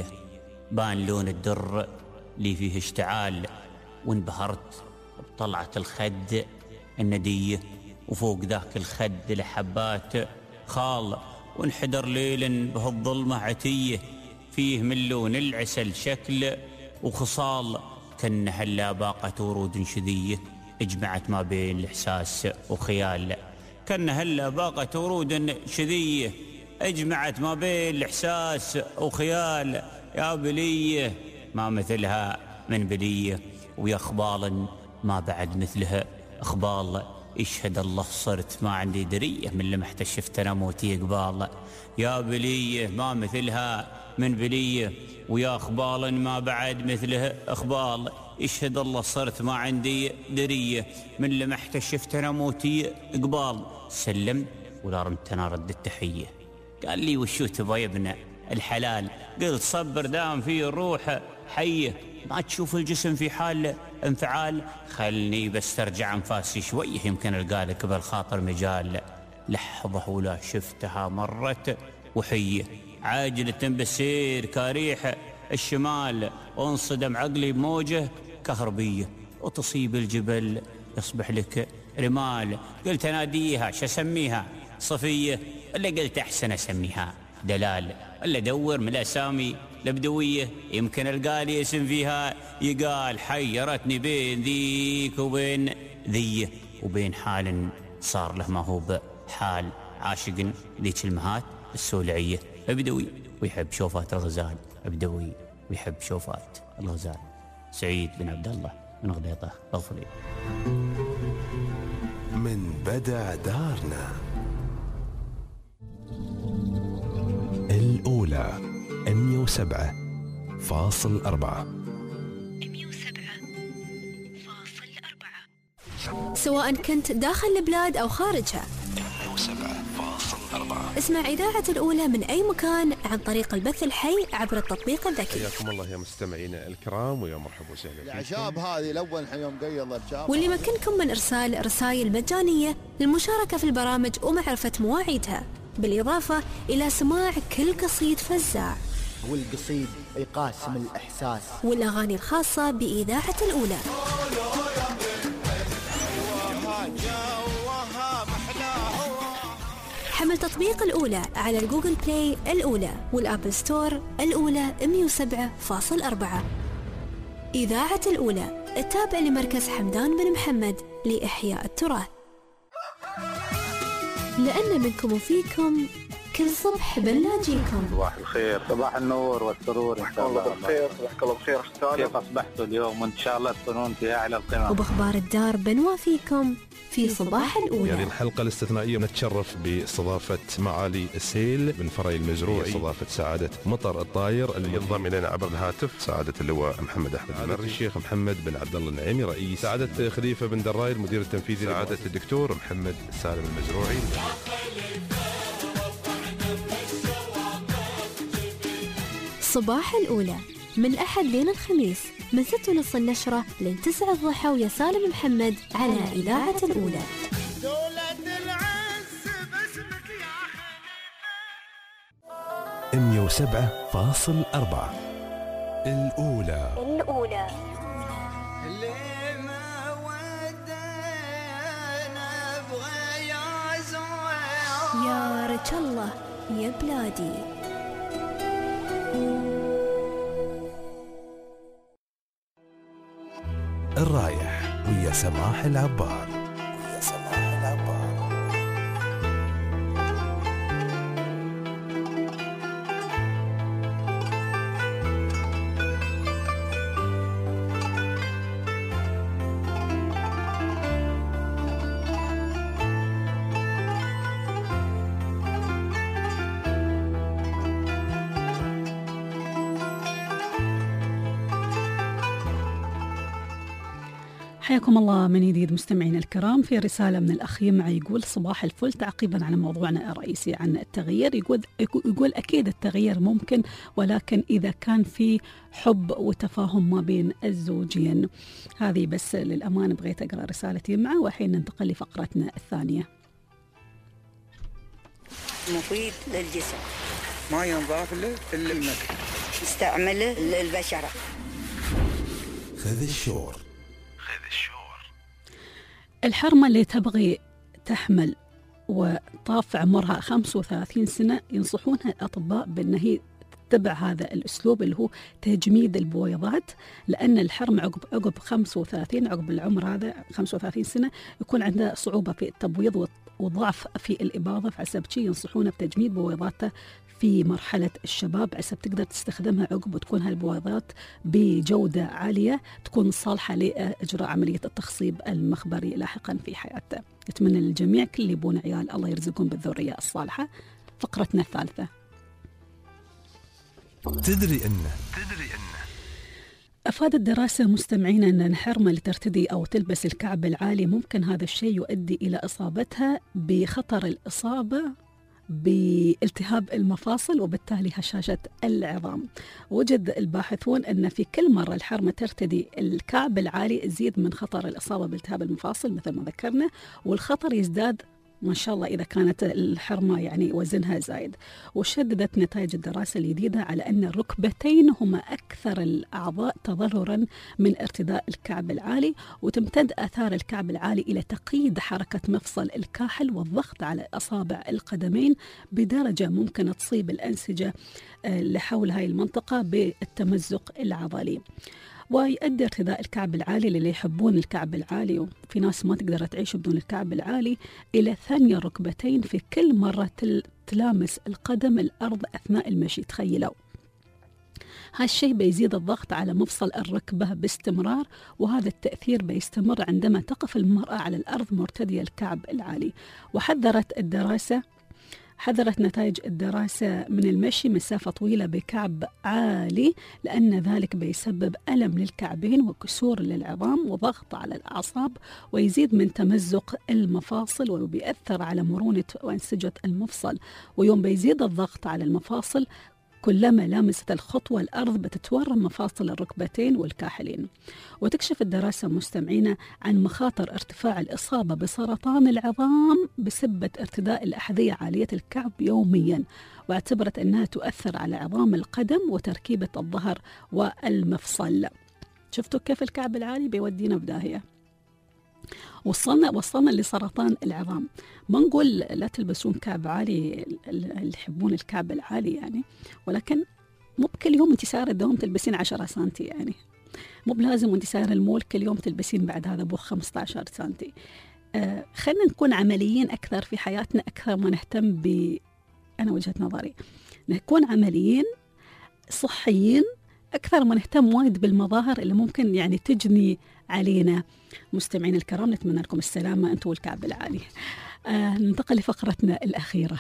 بان لون الدر اللي فيه اشتعال، وانبهرت بطلعة الخد الندية، وفوق ذاك الخد لحبات خال. وانحدر ليل بهالظلمة عتية، فيه من لون العسل شكل وخصال. كان هلا باقة ورود شذية، اجمعت ما بين الإحساس وخيال. كان هلا باقة ورود شذية، اجمعت ما بين الإحساس وخيال. يا بلية ما مثلها من بلية، ويا أخبال ما بعد مثلها أخبال. يشهد الله صرت ما عندي درية، من لمحت شفت أنا موتي قبال. يا بلية ما مثلها من بلية، ويا أخبال ما بعد مثلها أخبال. يشهد الله صرت ما عندي درية، من لمحت شفت أنا موتي قبال. سلمت ولا رمت أنا رد التحية، قال لي وشو تبغى يا ابن الحلال؟ قلت صبر دام فيه الروح حية، ما تشوف الجسم في حال انفعال. خلني بس ترجع انفاسي شويه، يمكن القالك بالخاطر مجال. لحظة ولا شفتها مرت وحية، عاجلة بسير كاريح الشمال. وانصدم عقلي بموجة كهربية، وتصيب الجبل يصبح لك رمال. قلت اناديها شسميها صفية، اللي قلت احسن اسميها دلال. الا ادور من الاسامي البدويه، يمكن القالي اسم فيها يقال. حيرتني بين ذيك وبين ذي، وبين حال صار له ما هو بحال. عاشق ذيك المهات السولعيه، بدوي ويحب شوفات الغزال. بدوي ويحب شوفات الغزال. سعيد بن عبد الله من غليطه اغفري.
من بدع دارنا. الأولى 107.4.
سواء كنت داخل البلاد أو خارجها،
107.4.
اسمع إذاعة الأولى من أي مكان عن طريق البث الحي عبر التطبيق الذكي.
حياكم الله يا مستمعينا الكرام، ويا مرحبا وسهلا فيكم.
الأعشاب هذه الأول يوم قيض الشاب،
واللي يمكنكم من إرسال رسائل مجانية للمشاركة في البرامج ومعرفة مواعيدها، بالإضافة إلى سماع كل قصيد فزاع،
والقصيد يقاسم الإحساس،
والأغاني الخاصة بإذاعة الأولى. حمل تطبيق الأولى على الجوجل بلاي الأولى، والآبل ستور الأولى 107.4. إذاعة الأولى التابع لمركز حمدان بن محمد لإحياء التراث. لأن منكم وفيكم كل صبح بنلاقيكم.
صباح الخير، صباح النور والسرور ان شاء الله.
بالخير، صباحك الله بخير اختار.
كيف اصبحتوا اليوم؟ وان شاء الله تكونون في اعلى القمم.
وباخبار الدار بنوافيكم في صباح الأولى.
يعني الحلقة الاستثنائية نتشرف باستضافة معالي السيل بن فري المزروعي، استضافة سعادة مطر الطاير اللي ينضم إلينا عبر الهاتف سعادة اللواء محمد أحمد المري، الشيخ محمد بن عبد الله النعيمي رئيس، سعادة خليفة بن دراي المدير التنفيذي، سعادة الدكتور محمد سالم المزروعي.
صباح الأولى من الأحد لين الخميس من 6:30 النشرة لين 9 الضحى، ويا سالم محمد على إذاعة الأولى.
دولة العز بس
107.4. الأولى.
يا رجل الله يا بلادي.
الرايح ويا سماح العبار.
حياكم الله من جديد مستمعينا الكرام. في رسالة من الأخ يمع يقول: صباح الفل، تعقيبا على موضوعنا الرئيسي عن التغيير. يقول أكيد التغيير ممكن، ولكن إذا كان في حب وتفاهم ما بين الزوجين. هذه بس للأمانة بغيت أقرأ رسالة يمع، وحين ننتقل لفقرتنا الثانية.
مفيد للجسم، ما ينضاف للمكان، استعمله للبشرة.
خذ الشور.
الحرمة اللي تبغي تحمل وطاف عمرها 35 سنة ينصحونها الأطباء بأن هي تتبع هذا الأسلوب اللي هو تجميد البويضات، لأن الحرم عقب 35 عقب العمر هذا 35 سنة يكون عندها صعوبة في التبويض وضعف في الإباضة، فحسب شيء ينصحونها بتجميد بويضاتها في مرحلة الشباب عشان تقدر تستخدمها عقب وتكون هالبويضات بجودة عالية تكون صالحة لإجراء عملية التخصيب المخبري لاحقا في حياتها. أتمنى للجميع كل اللي يبون عيال الله يرزقهم بالذرية الصالحة. فقرتنا الثالثة.
تدري إن
أفادت دراسة مستمعينا أن الحرمة اللي ترتدي أو تلبس الكعب العالي ممكن هذا الشيء يؤدي إلى إصابتها بخطر الإصابة بالتهاب المفاصل وبالتالي هشاشة العظام. وجد الباحثون أن في كل مرة الحرمة ترتدي الكعب العالي يزيد من خطر الإصابة بالتهاب المفاصل مثل ما ذكرنا، والخطر يزداد ما شاء الله إذا كانت الحرمة يعني وزنها زايد. وشددت نتائج الدراسة الجديدة على أن الركبتين هما أكثر الأعضاء تضررا من ارتداء الكعب العالي، وتمتد آثار الكعب العالي إلى تقييد حركة مفصل الكاحل والضغط على أصابع القدمين بدرجة ممكن تصيب الأنسجة اللي حول هاي المنطقة بالتمزق العضلي. ويؤدي ارتداء الكعب العالي للي يحبون الكعب العالي، وفي ناس ما تقدر تعيش بدون الكعب العالي، إلى ثني الركبتين في كل مرة تلامس القدم الأرض أثناء المشي. تخيلوا هالشيء بيزيد الضغط على مفصل الركبة باستمرار، وهذا التأثير بيستمر عندما تقف المرأة على الأرض مرتدية الكعب العالي. حذرت نتائج الدراسة من المشي مسافة طويلة بكعب عالي، لأن ذلك بيسبب ألم للكعبين وكسور للعظام وضغط على الأعصاب، ويزيد من تمزق المفاصل وبيأثر على مرونة وأنسجة المفصل. ويوم بيزيد الضغط على المفاصل كلما لامست الخطوة الأرض بتتورم مفاصل الركبتين والكاحلين. وتكشف الدراسة مستمعينا عن مخاطر ارتفاع الإصابة بسرطان العظام بسبب ارتداء الأحذية عالية الكعب يوميا، واعتبرت أنها تؤثر على عظام القدم وتركيبة الظهر والمفصل. شفتوا كيف الكعب العالي بيودينا بداهية؟ وصلنا لسرطان العظام. ما نقول لا تلبسون كعب عالي اللي يحبون الكعب العالي يعني، ولكن مو بكل يوم انت سايره الدوام تلبسين 10 سنتي يعني، مو بلازم وانت سايره المول كل يوم تلبسين بعد هذا بوخ 15 سنتي. خلينا نكون عمليين أكثر في حياتنا أكثر ما نهتم أنا وجهة نظري نكون عمليين صحيين أكثر ما نهتم وايد بالمظاهر اللي ممكن يعني تجني علينا. مستمعين الكرام نتمنى لكم السلامة أنتم والكعب العالي. ننتقل لفقرتنا الأخيرة.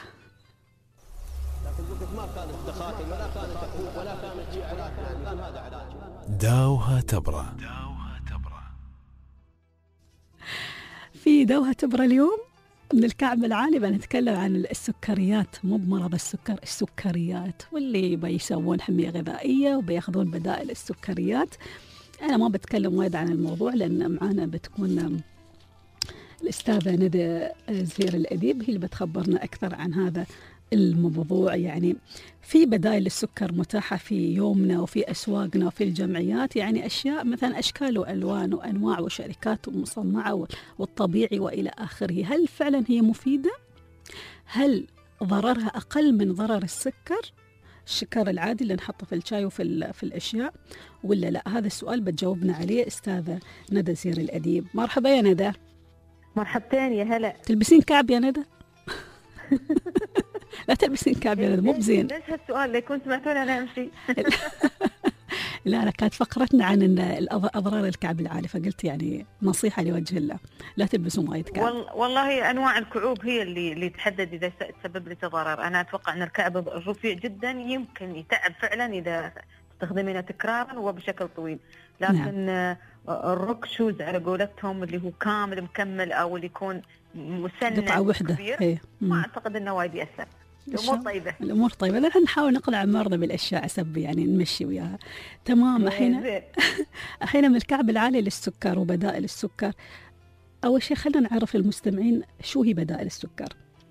داوها تبرى.
في داوها تبرى اليوم من الكعب العالي بنتكلم عن السكريات، مو بمرض السكر، السكريات، واللي بيسوون حمية غذائية وبياخذون بدائل السكريات. أنا ما بتكلم وايد عن الموضوع لأن معانا بتكون الأستاذة ندى زهير الأديب هي اللي بتخبرنا أكثر عن هذا الموضوع يعني في بدائل للسكر متاحة في يومنا وفي أسواقنا وفي الجمعيات، يعني أشياء مثلا أشكال وألوان وأنواع وشركات مصنعة والطبيعي وإلى آخره. هل فعلا هي مفيدة؟ هل ضررها أقل من ضرر السكر العادي اللي نحطه في الشاي وفي الأشياء ولا لا؟ هذا السؤال بتجاوبنا عليه أستاذة ندى زير الأديب. مرحبا يا ندى.
مرحبتين يا هلا.
تلبسين كعب يا ندى؟ لا تلبسين كعب يا ندى، مو بزين.
ليش هالسؤال اللي كنت سمعتوني أنا أمشي؟
لا كانت فقرتنا عن أضرار الكعب العالي، فقلت يعني نصيحة لوجه الله لا تلبسوا وايد كعب.
والله أنواع الكعوب هي اللي تحدد إذا تسبب لك ضرر. أنا أتوقع أن الكعب الرفيع جدا يمكن يتعب فعلا إذا تستخدمينه تكرارا وبشكل طويل، لكن الروك شوز على قولتهم اللي هو كامل مكمل أو اللي يكون مسنن
قطعة وحدة
كبير، ما أعتقد أنه وايد يأثر. الأمور طيبة.
الأمور طيبة. لا نحاول نقلع مرضى بالأشياء عسب يعني نمشي وياها. تمام. الحين من الكعب العالي للسكر وبدائل السكر. أول شيء خلينا نعرف المستمعين شو هي بدائل السكر.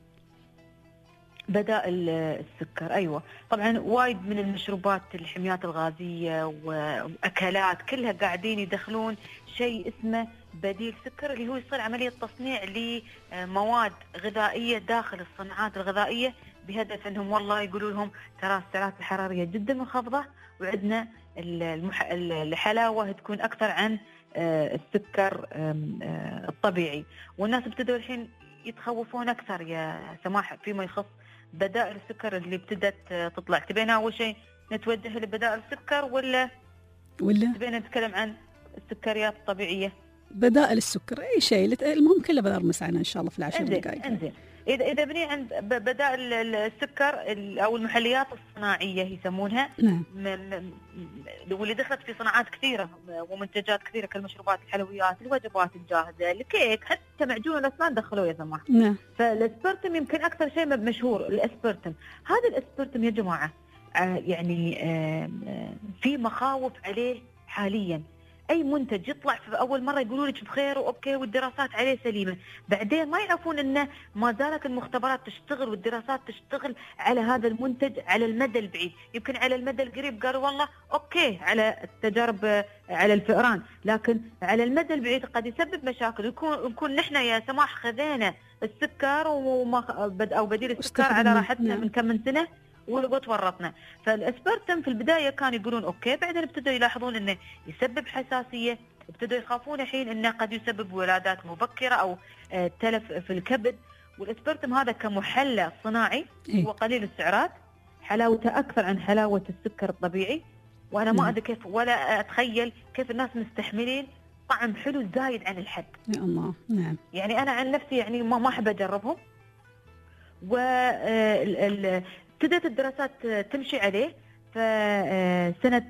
بدائل السكر أيوة طبعا وايد من المشروبات الحميات الغازية وأكلات كلها قاعدين يدخلون شيء اسمه بديل سكر، اللي هو يصير عملية تصنيع لمواد غذائية داخل الصناعات الغذائية بهدف أنهم والله يقولوا لهم ترى السعرات الحرارية جدا منخفضة وعندنا الحلاوة تكون أكثر عن السكر الطبيعي. والناس ابتدوا الحين يتخوفون أكثر يا سماح فيما يخص بدائل السكر اللي ابتدت تطلع. تبينا أول شيء نتوجه لبدائل السكر ولا تبينا نتكلم عن السكريات الطبيعية؟
بدائل السكر أي شيء، المهم كله بدرمس عنه إن شاء الله في 10 دقائق.
انزين إذا بني عند بدائل السكر أو المحليات الصناعية يسمونها،
نعم.
واللي دخلت في صناعات كثيرة ومنتجات كثيرة كالمشروبات، الحلويات، الوجبات الجاهزة، الكيك، حتى معجون الأسنان دخلوه يا سماح.
نعم.
فالاسبرتم يمكن أكثر شيء مشهور الاسبرتم. هذا الاسبرتم يا جماعة يعني في مخاوف عليه حاليا. أي منتج يطلع في أول مرة يقولوا لك بخير وأوكي والدراسات عليه سليمة، بعدين ما يعرفون أنه ما زالت المختبرات تشتغل والدراسات تشتغل على هذا المنتج على المدى البعيد. يمكن على المدى القريب قالوا والله أوكي على التجارب على الفئران، لكن على المدى البعيد قد يسبب مشاكل. يكون نحن يا سماح خذينا السكر أو بديل السكر على راحتنا من كم من سنة وتورطنا. فالاسبرتم في البدايه كانوا يقولون اوكي، بعدين ابتدوا يلاحظون انه يسبب حساسيه، ابتدوا يخافون الحين انه قد يسبب ولادات مبكره او تلف في الكبد. والاسبرتم هذا كمحلى صناعي هو قليل السعرات، حلاوته اكثر عن حلاوه السكر الطبيعي، وانا ما ادري كيف ولا اتخيل كيف الناس مستحملين طعم حلو زايد عن الحد.
يا الله. نعم.
يعني انا عن نفسي يعني ما احب اجربهم. ابتدت الدراسات تمشي عليه. فسنة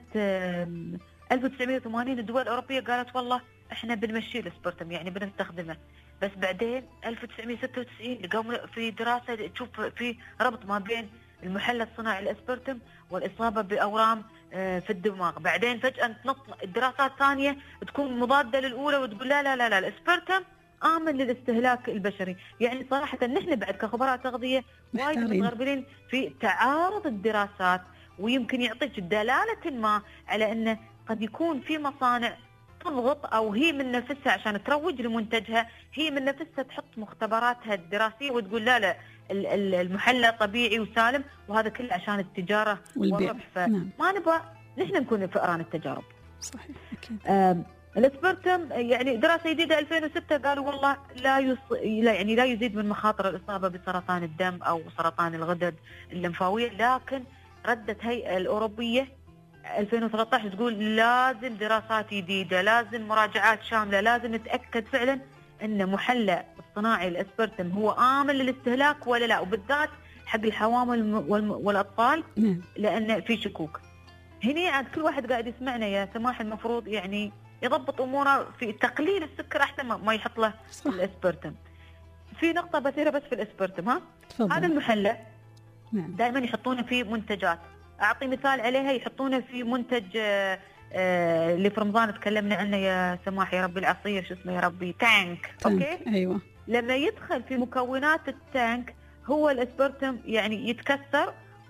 1980 الدول الأوروبية قالت والله احنا بنمشي الاسبرتم يعني بنستخدمه. بس بعدين 1996 لقوا في دراسة تشوف في ربط ما بين المحلى الصناعي الاسبرتم والإصابة بأورام في الدماغ. بعدين فجأة تنط الدراسات ثانية تكون مضادة للأولى وتقول لا لا لا لا الاسبرتم آمن للاستهلاك البشري. يعني صراحة نحن بعد كخبراء تغذية وايد متغربلين في تعارض الدراسات، ويمكن يعطيك دلالة ما على أنه قد يكون في مصانع تضغط أو هي من نفسها عشان تروج لمنتجها، هي من نفسها تحط مختبراتها الدراسية وتقول لا لا المحلى طبيعي وسالم، وهذا كله عشان التجارة والربح. فما نبغى نحن نكون فئران التجارب.
صحيح أكيد.
الاسبرتم يعني دراسة جديدة 2006 قالوا والله لا يزيد من مخاطر الإصابة بسرطان الدم أو سرطان الغدد الليمفاوية، لكن ردت هيئة الأوروبية 2013 تقول لازم دراسات جديدة، لازم مراجعات شاملة، لازم نتأكد فعلا أن محلى الصناعي الاسبرتم هو آمن للاستهلاك ولا لا، وبالذات حق الحوامل والأطفال لأن في شكوك. هنا عاد كل واحد قاعد يسمعنا يا سماح المفروض يعني يضبط اموره في تقليل السكر احسن ما يحط له الاسبرتم. في نقطه بسيطه بس في الاسبرتم هذا المحلى دائما يحطونه في منتجات. اعطي مثال عليها، يحطونه في منتج اللي في رمضان تكلمنا عنه يا سماح يا ربي العصير شو اسمه يا ربي تانك. اوكي
ايوه.
لما يدخل في مكونات التانك هو الاسبرتم يعني يتكسر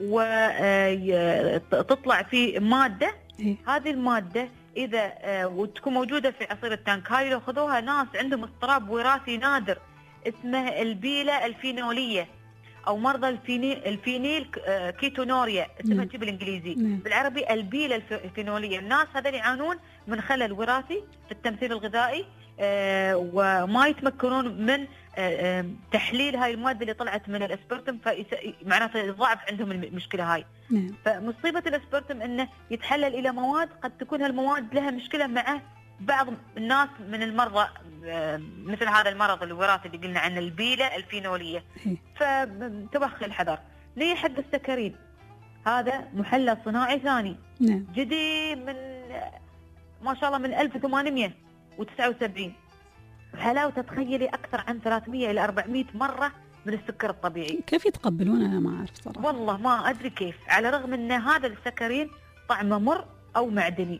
وتطلع فيه مادة. هذه المادة إذا وتكون موجودة في عصير التانك، هاي لو خذوها ناس عندهم اضطراب وراثي نادر اسمه البيلة الفينولية أو مرضى الفينيل كيتونوريا، اسمها بالإنجليزي. بالعربي البيلة الفينولية. الناس هذول يعانون من خلل وراثي في التمثيل الغذائي، وما يتمكنون من تحليل هاي المادة اللي طلعت من الاسبرتم، فمعناته يضاعف عندهم المشكلة هاي. فمصيبة الاسبرتم انه يتحلل الى مواد قد تكون هالمواد لها مشكلة مع بعض الناس من المرضى، مثل هذا المرض الوراثي اللي قلنا عنه البيلة الفينولية. فتبخي الحذر. ليه حق السكرين هذا محلى صناعي ثاني جديد من ما شاء الله من 1879، حلاوته تخيلي أكثر عن 300 إلى 400 مرة من السكر الطبيعي.
كيف يتقبلون؟ أنا ما أعرف صراحة.
والله ما أدري كيف، على الرغم أن هذا السكرين طعمه مر أو معدني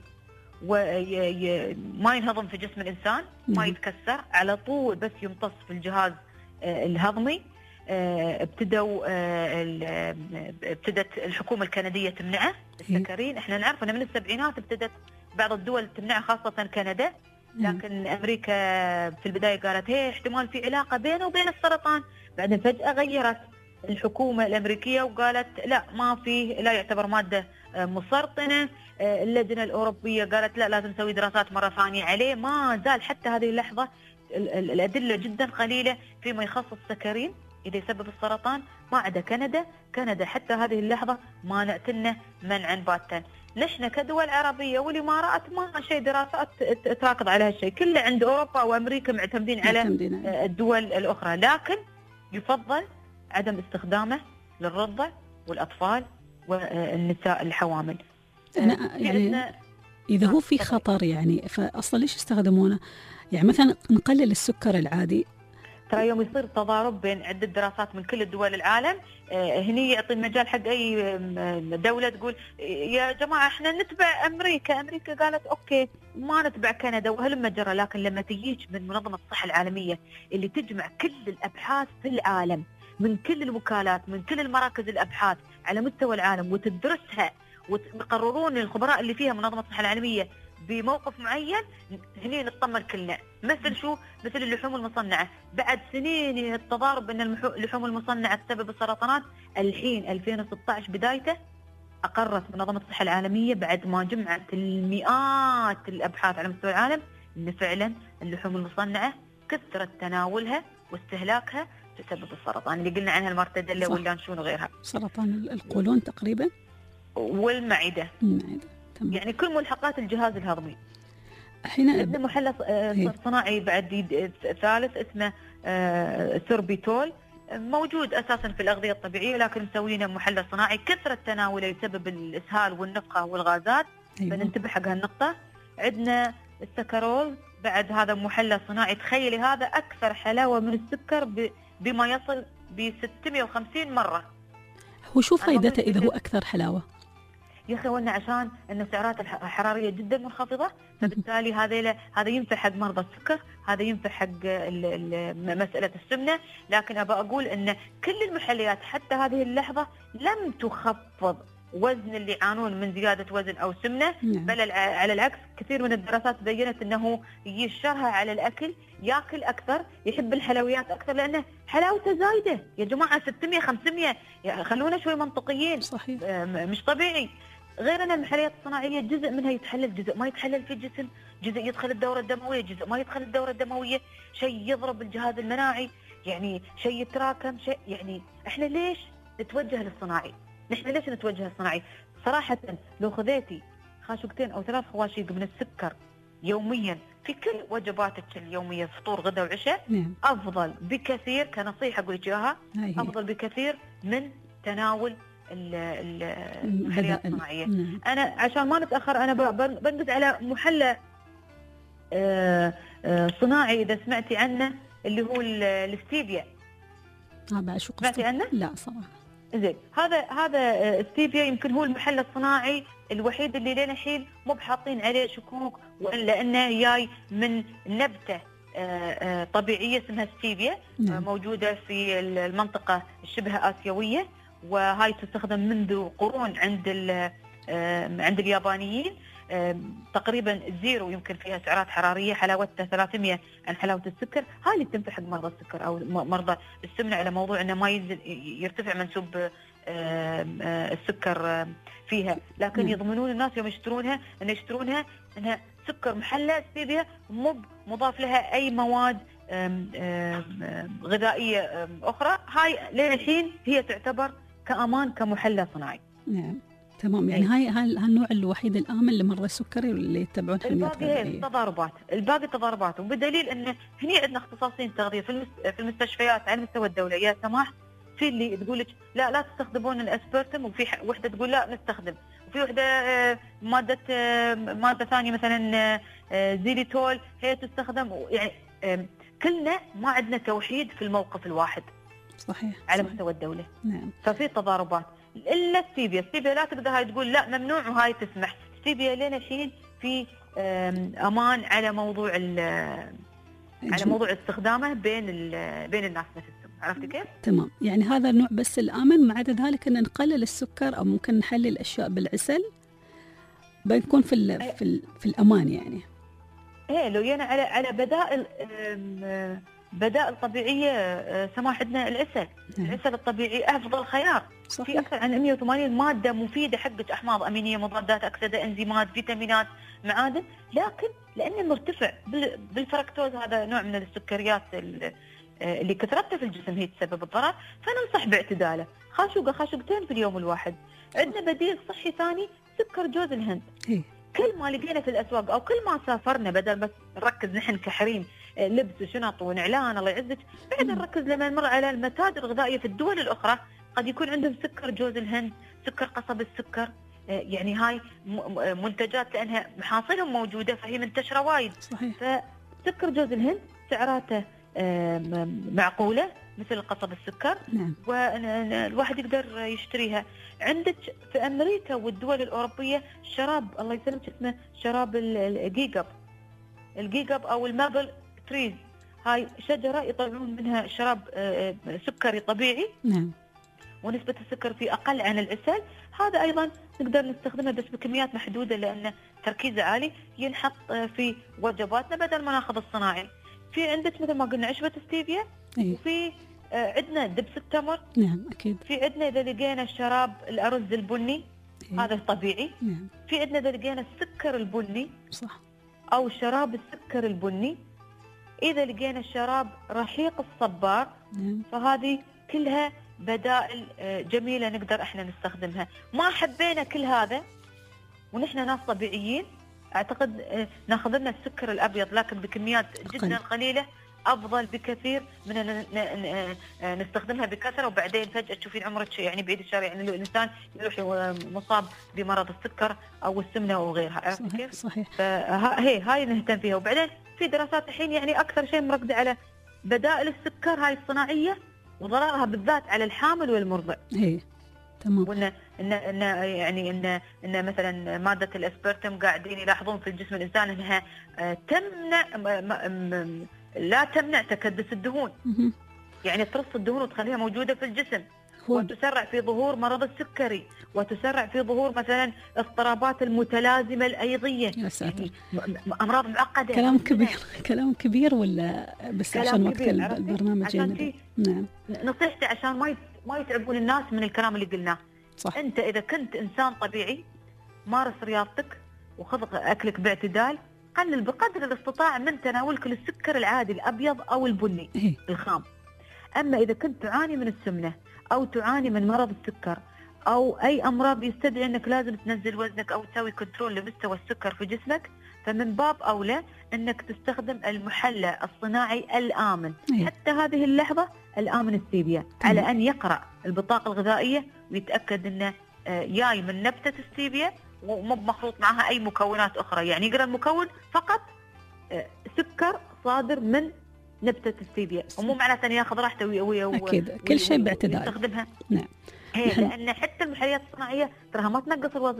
وما ينهضم في جسم الإنسان، ما يتكسر على طول، بس يمتص في الجهاز الهضمي. ابتدت الحكومة الكندية تمنعه السكرين. احنا نعرف أن من السبعينات ابتدت بعض الدول تمنعه، خاصة كندا، لكن أمريكا في البداية قالت هي احتمال في علاقة بينه وبين السرطان. بعدين فجأة غيرت الحكومة الأمريكية وقالت لا، ما فيه، لا يعتبر مادة مسرطنة. اللجنة الأوروبية قالت لا، لازم نسوي دراسات مرة ثانية عليه. ما زال حتى هذه اللحظة الأدلة جدا قليلة فيما يخص السكرين إذا يسبب السرطان، ما عدا كندا حتى هذه اللحظة مانعتنا منعا باتا. نحن كدول عربية والإمارات ما شيء دراسات تراكض على هالشيء، كله عند أوروبا وأمريكا معتمدين على الدول الأخرى. لكن يفضل عدم استخدامه للرضع والأطفال والنساء الحوامل.
أنا يعني إذا هو في خطر يعني فأصلا ليش يستخدمونه؟ يعني مثلا نقلل السكر العادي.
ترى يوم يصير تضارب بين عدة دراسات من كل الدول العالم، هني يعطي المجال حق أي دولة تقول يا جماعة احنا نتبع أمريكا قالت أوكي ما نتبع كندا وهلم جرى. لكن لما تجيك من منظمة الصحة العالمية اللي تجمع كل الأبحاث في العالم من كل الوكالات من كل المراكز الأبحاث على مستوى العالم وتدرسها ويقررون الخبراء اللي فيها منظمة الصحة العالمية بموقف معين، هني نطمن كلنا. مثل شو؟ مثل اللحوم المصنعة. بعد سنين التضارب بين اللحوم المصنعة تسبب السرطانات، الحين 2016 بدايته أقرت منظمة الصحة العالمية بعد ما جمعت المئات الأبحاث على مستوى العالم أن فعلا اللحوم المصنعة كثرة تناولها واستهلاكها تسبب السرطان اللي قلنا عنها المرتدلة واللانشون وغيرها.
سرطان القولون تقريبا
والمعدة. يعني كل ملحقات الجهاز الهضمي.
الحين
عندنا محلى صناعي بعد ثالث اسمه سوربيتول، موجود أساسا في الأغذية الطبيعية لكن مسوينه محلى صناعي، كثرة تناوله يسبب الإسهال والنفخة والغازات. فننتبه حق هالنقطة. عندنا السكرول بعد، هذا محلى صناعي. تخيلي هذا أكثر حلاوة من السكر بما يصل ب 650 مرة.
هو شو فائدته إذا هو أكثر حلاوة؟
يا أخي وانا عشان أن السعرات الحرارية جدا منخفضة، فبالتالي هذا ينفع حق مرضى السكر، هذا ينفع حق مسألة السمنة. لكن أبى أقول أن كل المحليات حتى هذه اللحظة لم تخفض وزن اللي يعانون من زيادة وزن أو سمنة، بل على العكس كثير من الدراسات بينت أنه يشرها على الأكل، يأكل أكثر، يحب الحلويات أكثر لأنه حلاوته زايدة. يا جماعة 600 500 خلونا شوي منطقيين.
صحيح.
مش طبيعي. غير أن المحليات الصناعية جزء منها يتحلل، جزء ما يتحلل في الجسم، جزء يدخل الدورة الدموية، جزء ما يدخل الدورة الدموية، شيء يضرب الجهاز المناعي، يعني شيء يتراكم، شيء يعني احنا ليش نتوجه للصناعي؟ نحن ليش نتوجه للصناعي؟ صراحة لو خذيتي خاشوقتين أو 3 خواشيق من السكر يوميا في كل وجباتك اليومية، فطور غدا وعشاء، أفضل بكثير، كنصيحة أقول لك إياها، أفضل بكثير من تناول المحليات الصناعية. أنا عشان ما نتأخر أنا بنقص على محلى صناعي إذا سمعتي عنه اللي هو الستيفيا. سمعتي عنه؟
لا صراحة.
زين، هذا ستيفيا يمكن هو المحلى الصناعي الوحيد اللي لين الحين مو بحاطين عليه شكوك، لأنه جاي من نبتة طبيعية اسمها ستيفيا، موجودة في المنطقة الشبه آسيوية، وهاي تستخدم منذ قرون عند اليابانيين. تقريبا زيرو، يمكن فيها سعرات حرارية حلاوتها 300 عن حلاوة السكر. هاي اللي تنفع حق مرضى السكر أو مرضى السمنة، على موضوع أنه ما يرتفع منسوب السكر فيها. لكن يضمنون الناس يوم يشترونها أنها سكر محلى ستيفيا، مو مضاف لها أي مواد غذائية أخرى. هاي لين الحين هي تعتبر كأمان كمحلى صناعي.
نعم تمام. يعني هاي النوع الوحيد الآمن لمرضى السكري اللي يتبعون حميات غذائية.
الباقي تضاربات، وبدليل أن هني عندنا اختصاصيين تغذية في المستشفيات على مستوى الدولة يا سماح. في اللي تقول لك لا تستخدمون الاسبرتم، وفي وحده تقول لا نستخدم، وفي وحده ماده ثانيه مثلا زيليتول هي تستخدم. يعني كلنا ما عندنا توحيد في الموقف الواحد.
صحيح
على مستوى الدوله.
نعم.
ففي تضاربات. الا ستيفيا لا تقدر هاي تقول لا ممنوع وهاي تسمح. ستيفيا لين الحين في امان على موضوع استخدامه بين الناس نفسهم. عرفتي كيف؟
تمام. يعني هذا النوع بس الآمن، مع ذلك أن نقلل السكر أو ممكن نحلي الأشياء بالعسل بنكون في الأمان يعني.
إيه لو جينا على بدائل طبيعية سماح عندنا العسل. العسل الطبيعي أفضل خيار. صحيح. في أكثر عن 180 مادة مفيدة حقت أحماض أمينية، مضادات أكسدة، إنزيمات، فيتامينات، معادن. لكن لأنه مرتفع بالفركتوز، هذا نوع من السكريات اللي كثرتها في الجسم هي تسبب الضرر، فننصح باعتداله. خاشوقتين في اليوم الواحد. عندنا بديل صحي ثاني، سكر جوز الهند. كل ما لقينا في الأسواق أو كل ما سافرنا، بدل بس نركز نحن كحريم لبس وشنط ونعلان الله يعزك، بعد نركز لما نمر على المتاجر الغذائية في الدول الأخرى قد يكون عندهم سكر جوز الهند، سكر قصب السكر. يعني هاي منتجات لأنها محاصيلهم موجودة فهي منتشرة وايد.
صحيح.
فسكر جوز الهند سعراته معقولة مثل قصب السكر.
نعم.
والواحد يقدر يشتريها. عندك في أمريكا والدول الأوروبية شراب الله يسلمك اسمه شراب الجيجاب أو المابل تريز. هاي شجرة يطلعون منها شراب سكري طبيعي.
نعم.
ونسبة السكر فيه أقل عن العسل. هذا أيضا نقدر نستخدمه بس بكميات محدودة لأنه تركيزه عالي، ينحط في وجباتنا بدل ما ناخذ الصناعي. في عندك مثل ما قلنا عشبة ستيفيا. وفي عندنا دبس التمر.
نعم أكيد.
في عندنا إذا لقينا شراب الأرز البني. هذا طبيعي.
نعم.
في عندنا إذا لقينا السكر البني.
صح.
أو شراب السكر البني. إذا لقينا شراب رحيق الصبار.
نعم.
فهذه كلها بدائل جميلة نقدر إحنا نستخدمها. ما حبينا كل هذا ونحن ناس طبيعيين، أعتقد ناخذ لنا السكر الأبيض لكن بكميات جدا قليلة أفضل بكثير من أن نستخدمها بكثرة وبعدين فجأة تشوفين عمرك يعني بعيد الشر. يعني الإنسان يروح مصاب بمرض السكر أو السمنة أو غيرها. عرفتي كيف؟
صحيح.
هاي نهتم فيها. وبعدين في دراسات الحين يعني أكثر شيء مركزة على بدائل السكر هاي الصناعية وضررها بالذات على الحامل والمرضع.
تمام.
وإن إن مثلا مادة الأسبرتم قاعدين يلاحظون في الجسم الإنسان أنها لا تمنع تكدس الدهون. يعني ترص الدهون وتخليها موجودة في الجسم. وتسرع في ظهور مرض السكري، وتسرع في ظهور مثلا اضطرابات المتلازمة الأيضية.
يا ساتر.
يعني أمراض معقدة.
كلام كبير ولا بس عشان وقت البرنامج يعني. نعم.
نصيحتي عشان ما يتعبون الناس من الكلام اللي قلناه.
صح.
أنت إذا كنت إنسان طبيعي مارس رياضتك وخذ أكلك باعتدال، قلل بقدر الاستطاع من تناولك للسكر العادي الأبيض أو البني الخام. أما إذا كنت تعاني من السمنة أو تعاني من مرض السكر أو أي أمراض يستدعي أنك لازم تنزل وزنك أو تسوي كنترول لمستوى السكر في جسمك، فمن باب أولى أنك تستخدم المحلى الصناعي الآمن. حتى هذه اللحظة الآمن ستيفيا، على أن يقرأ البطاقة الغذائية ويتأكد أنه جاي من نبتة ستيفيا ومو مخلوط معها أي مكونات أخرى. يعني يقرأ المكون فقط سكر صادر من نبتة ستيفيا، ومو معناته أن ياخذ راحته
أكيد كل شيء باعتدال
يستخدمها.
نعم.
لأن حتى المحليات الصناعية تراها ما تنقص الوزن،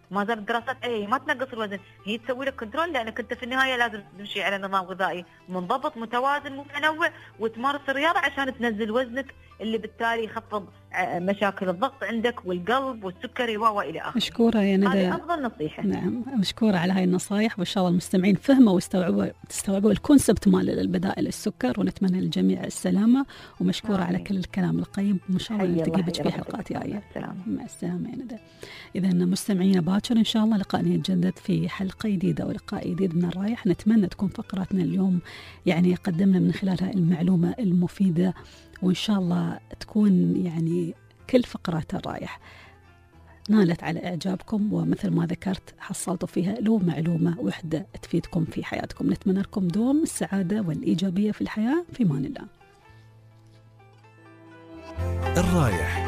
ما زالت الدراسات ما تنقص الوزن، هي تسوي لك كنترول، لانك انت في النهايه لازم تمشي على نظام غذائي منضبط متوازن متنوع، وتمارس الرياضه عشان تنزل وزنك اللي بالتالي يخفض مشاكل الضغط عندك والقلب والسكري والى اخره.
مشكوره يا ندى،
هذه افضل نصيحه.
نعم مشكوره على هاي النصائح، وان شاء الله المستمعين فهموا واستوعبوا الكونسبت مال البدائل السكر، ونتمنى للجميع السلامه، ومشكوره على كل الكلام القيم، وان شاء الله نلتقي بك في حلقات جايه. مع السلامه يا ندى. اذا مستمعينا باكر ان شاء الله لقاءنا يتجدد في حلقه جديده ولقاء جديد من الرايح. نتمنى تكون فقراتنا اليوم يعني قدمنا من خلالها المعلومه المفيده، وإن شاء الله تكون يعني كل فقرات الرايح نالت على إعجابكم، ومثل ما ذكرت حصلتوا فيها لو معلومة وحدة تفيدكم في حياتكم. نتمنى لكم دوم السعادة والإيجابية في الحياة، في أمان الله.
الرايح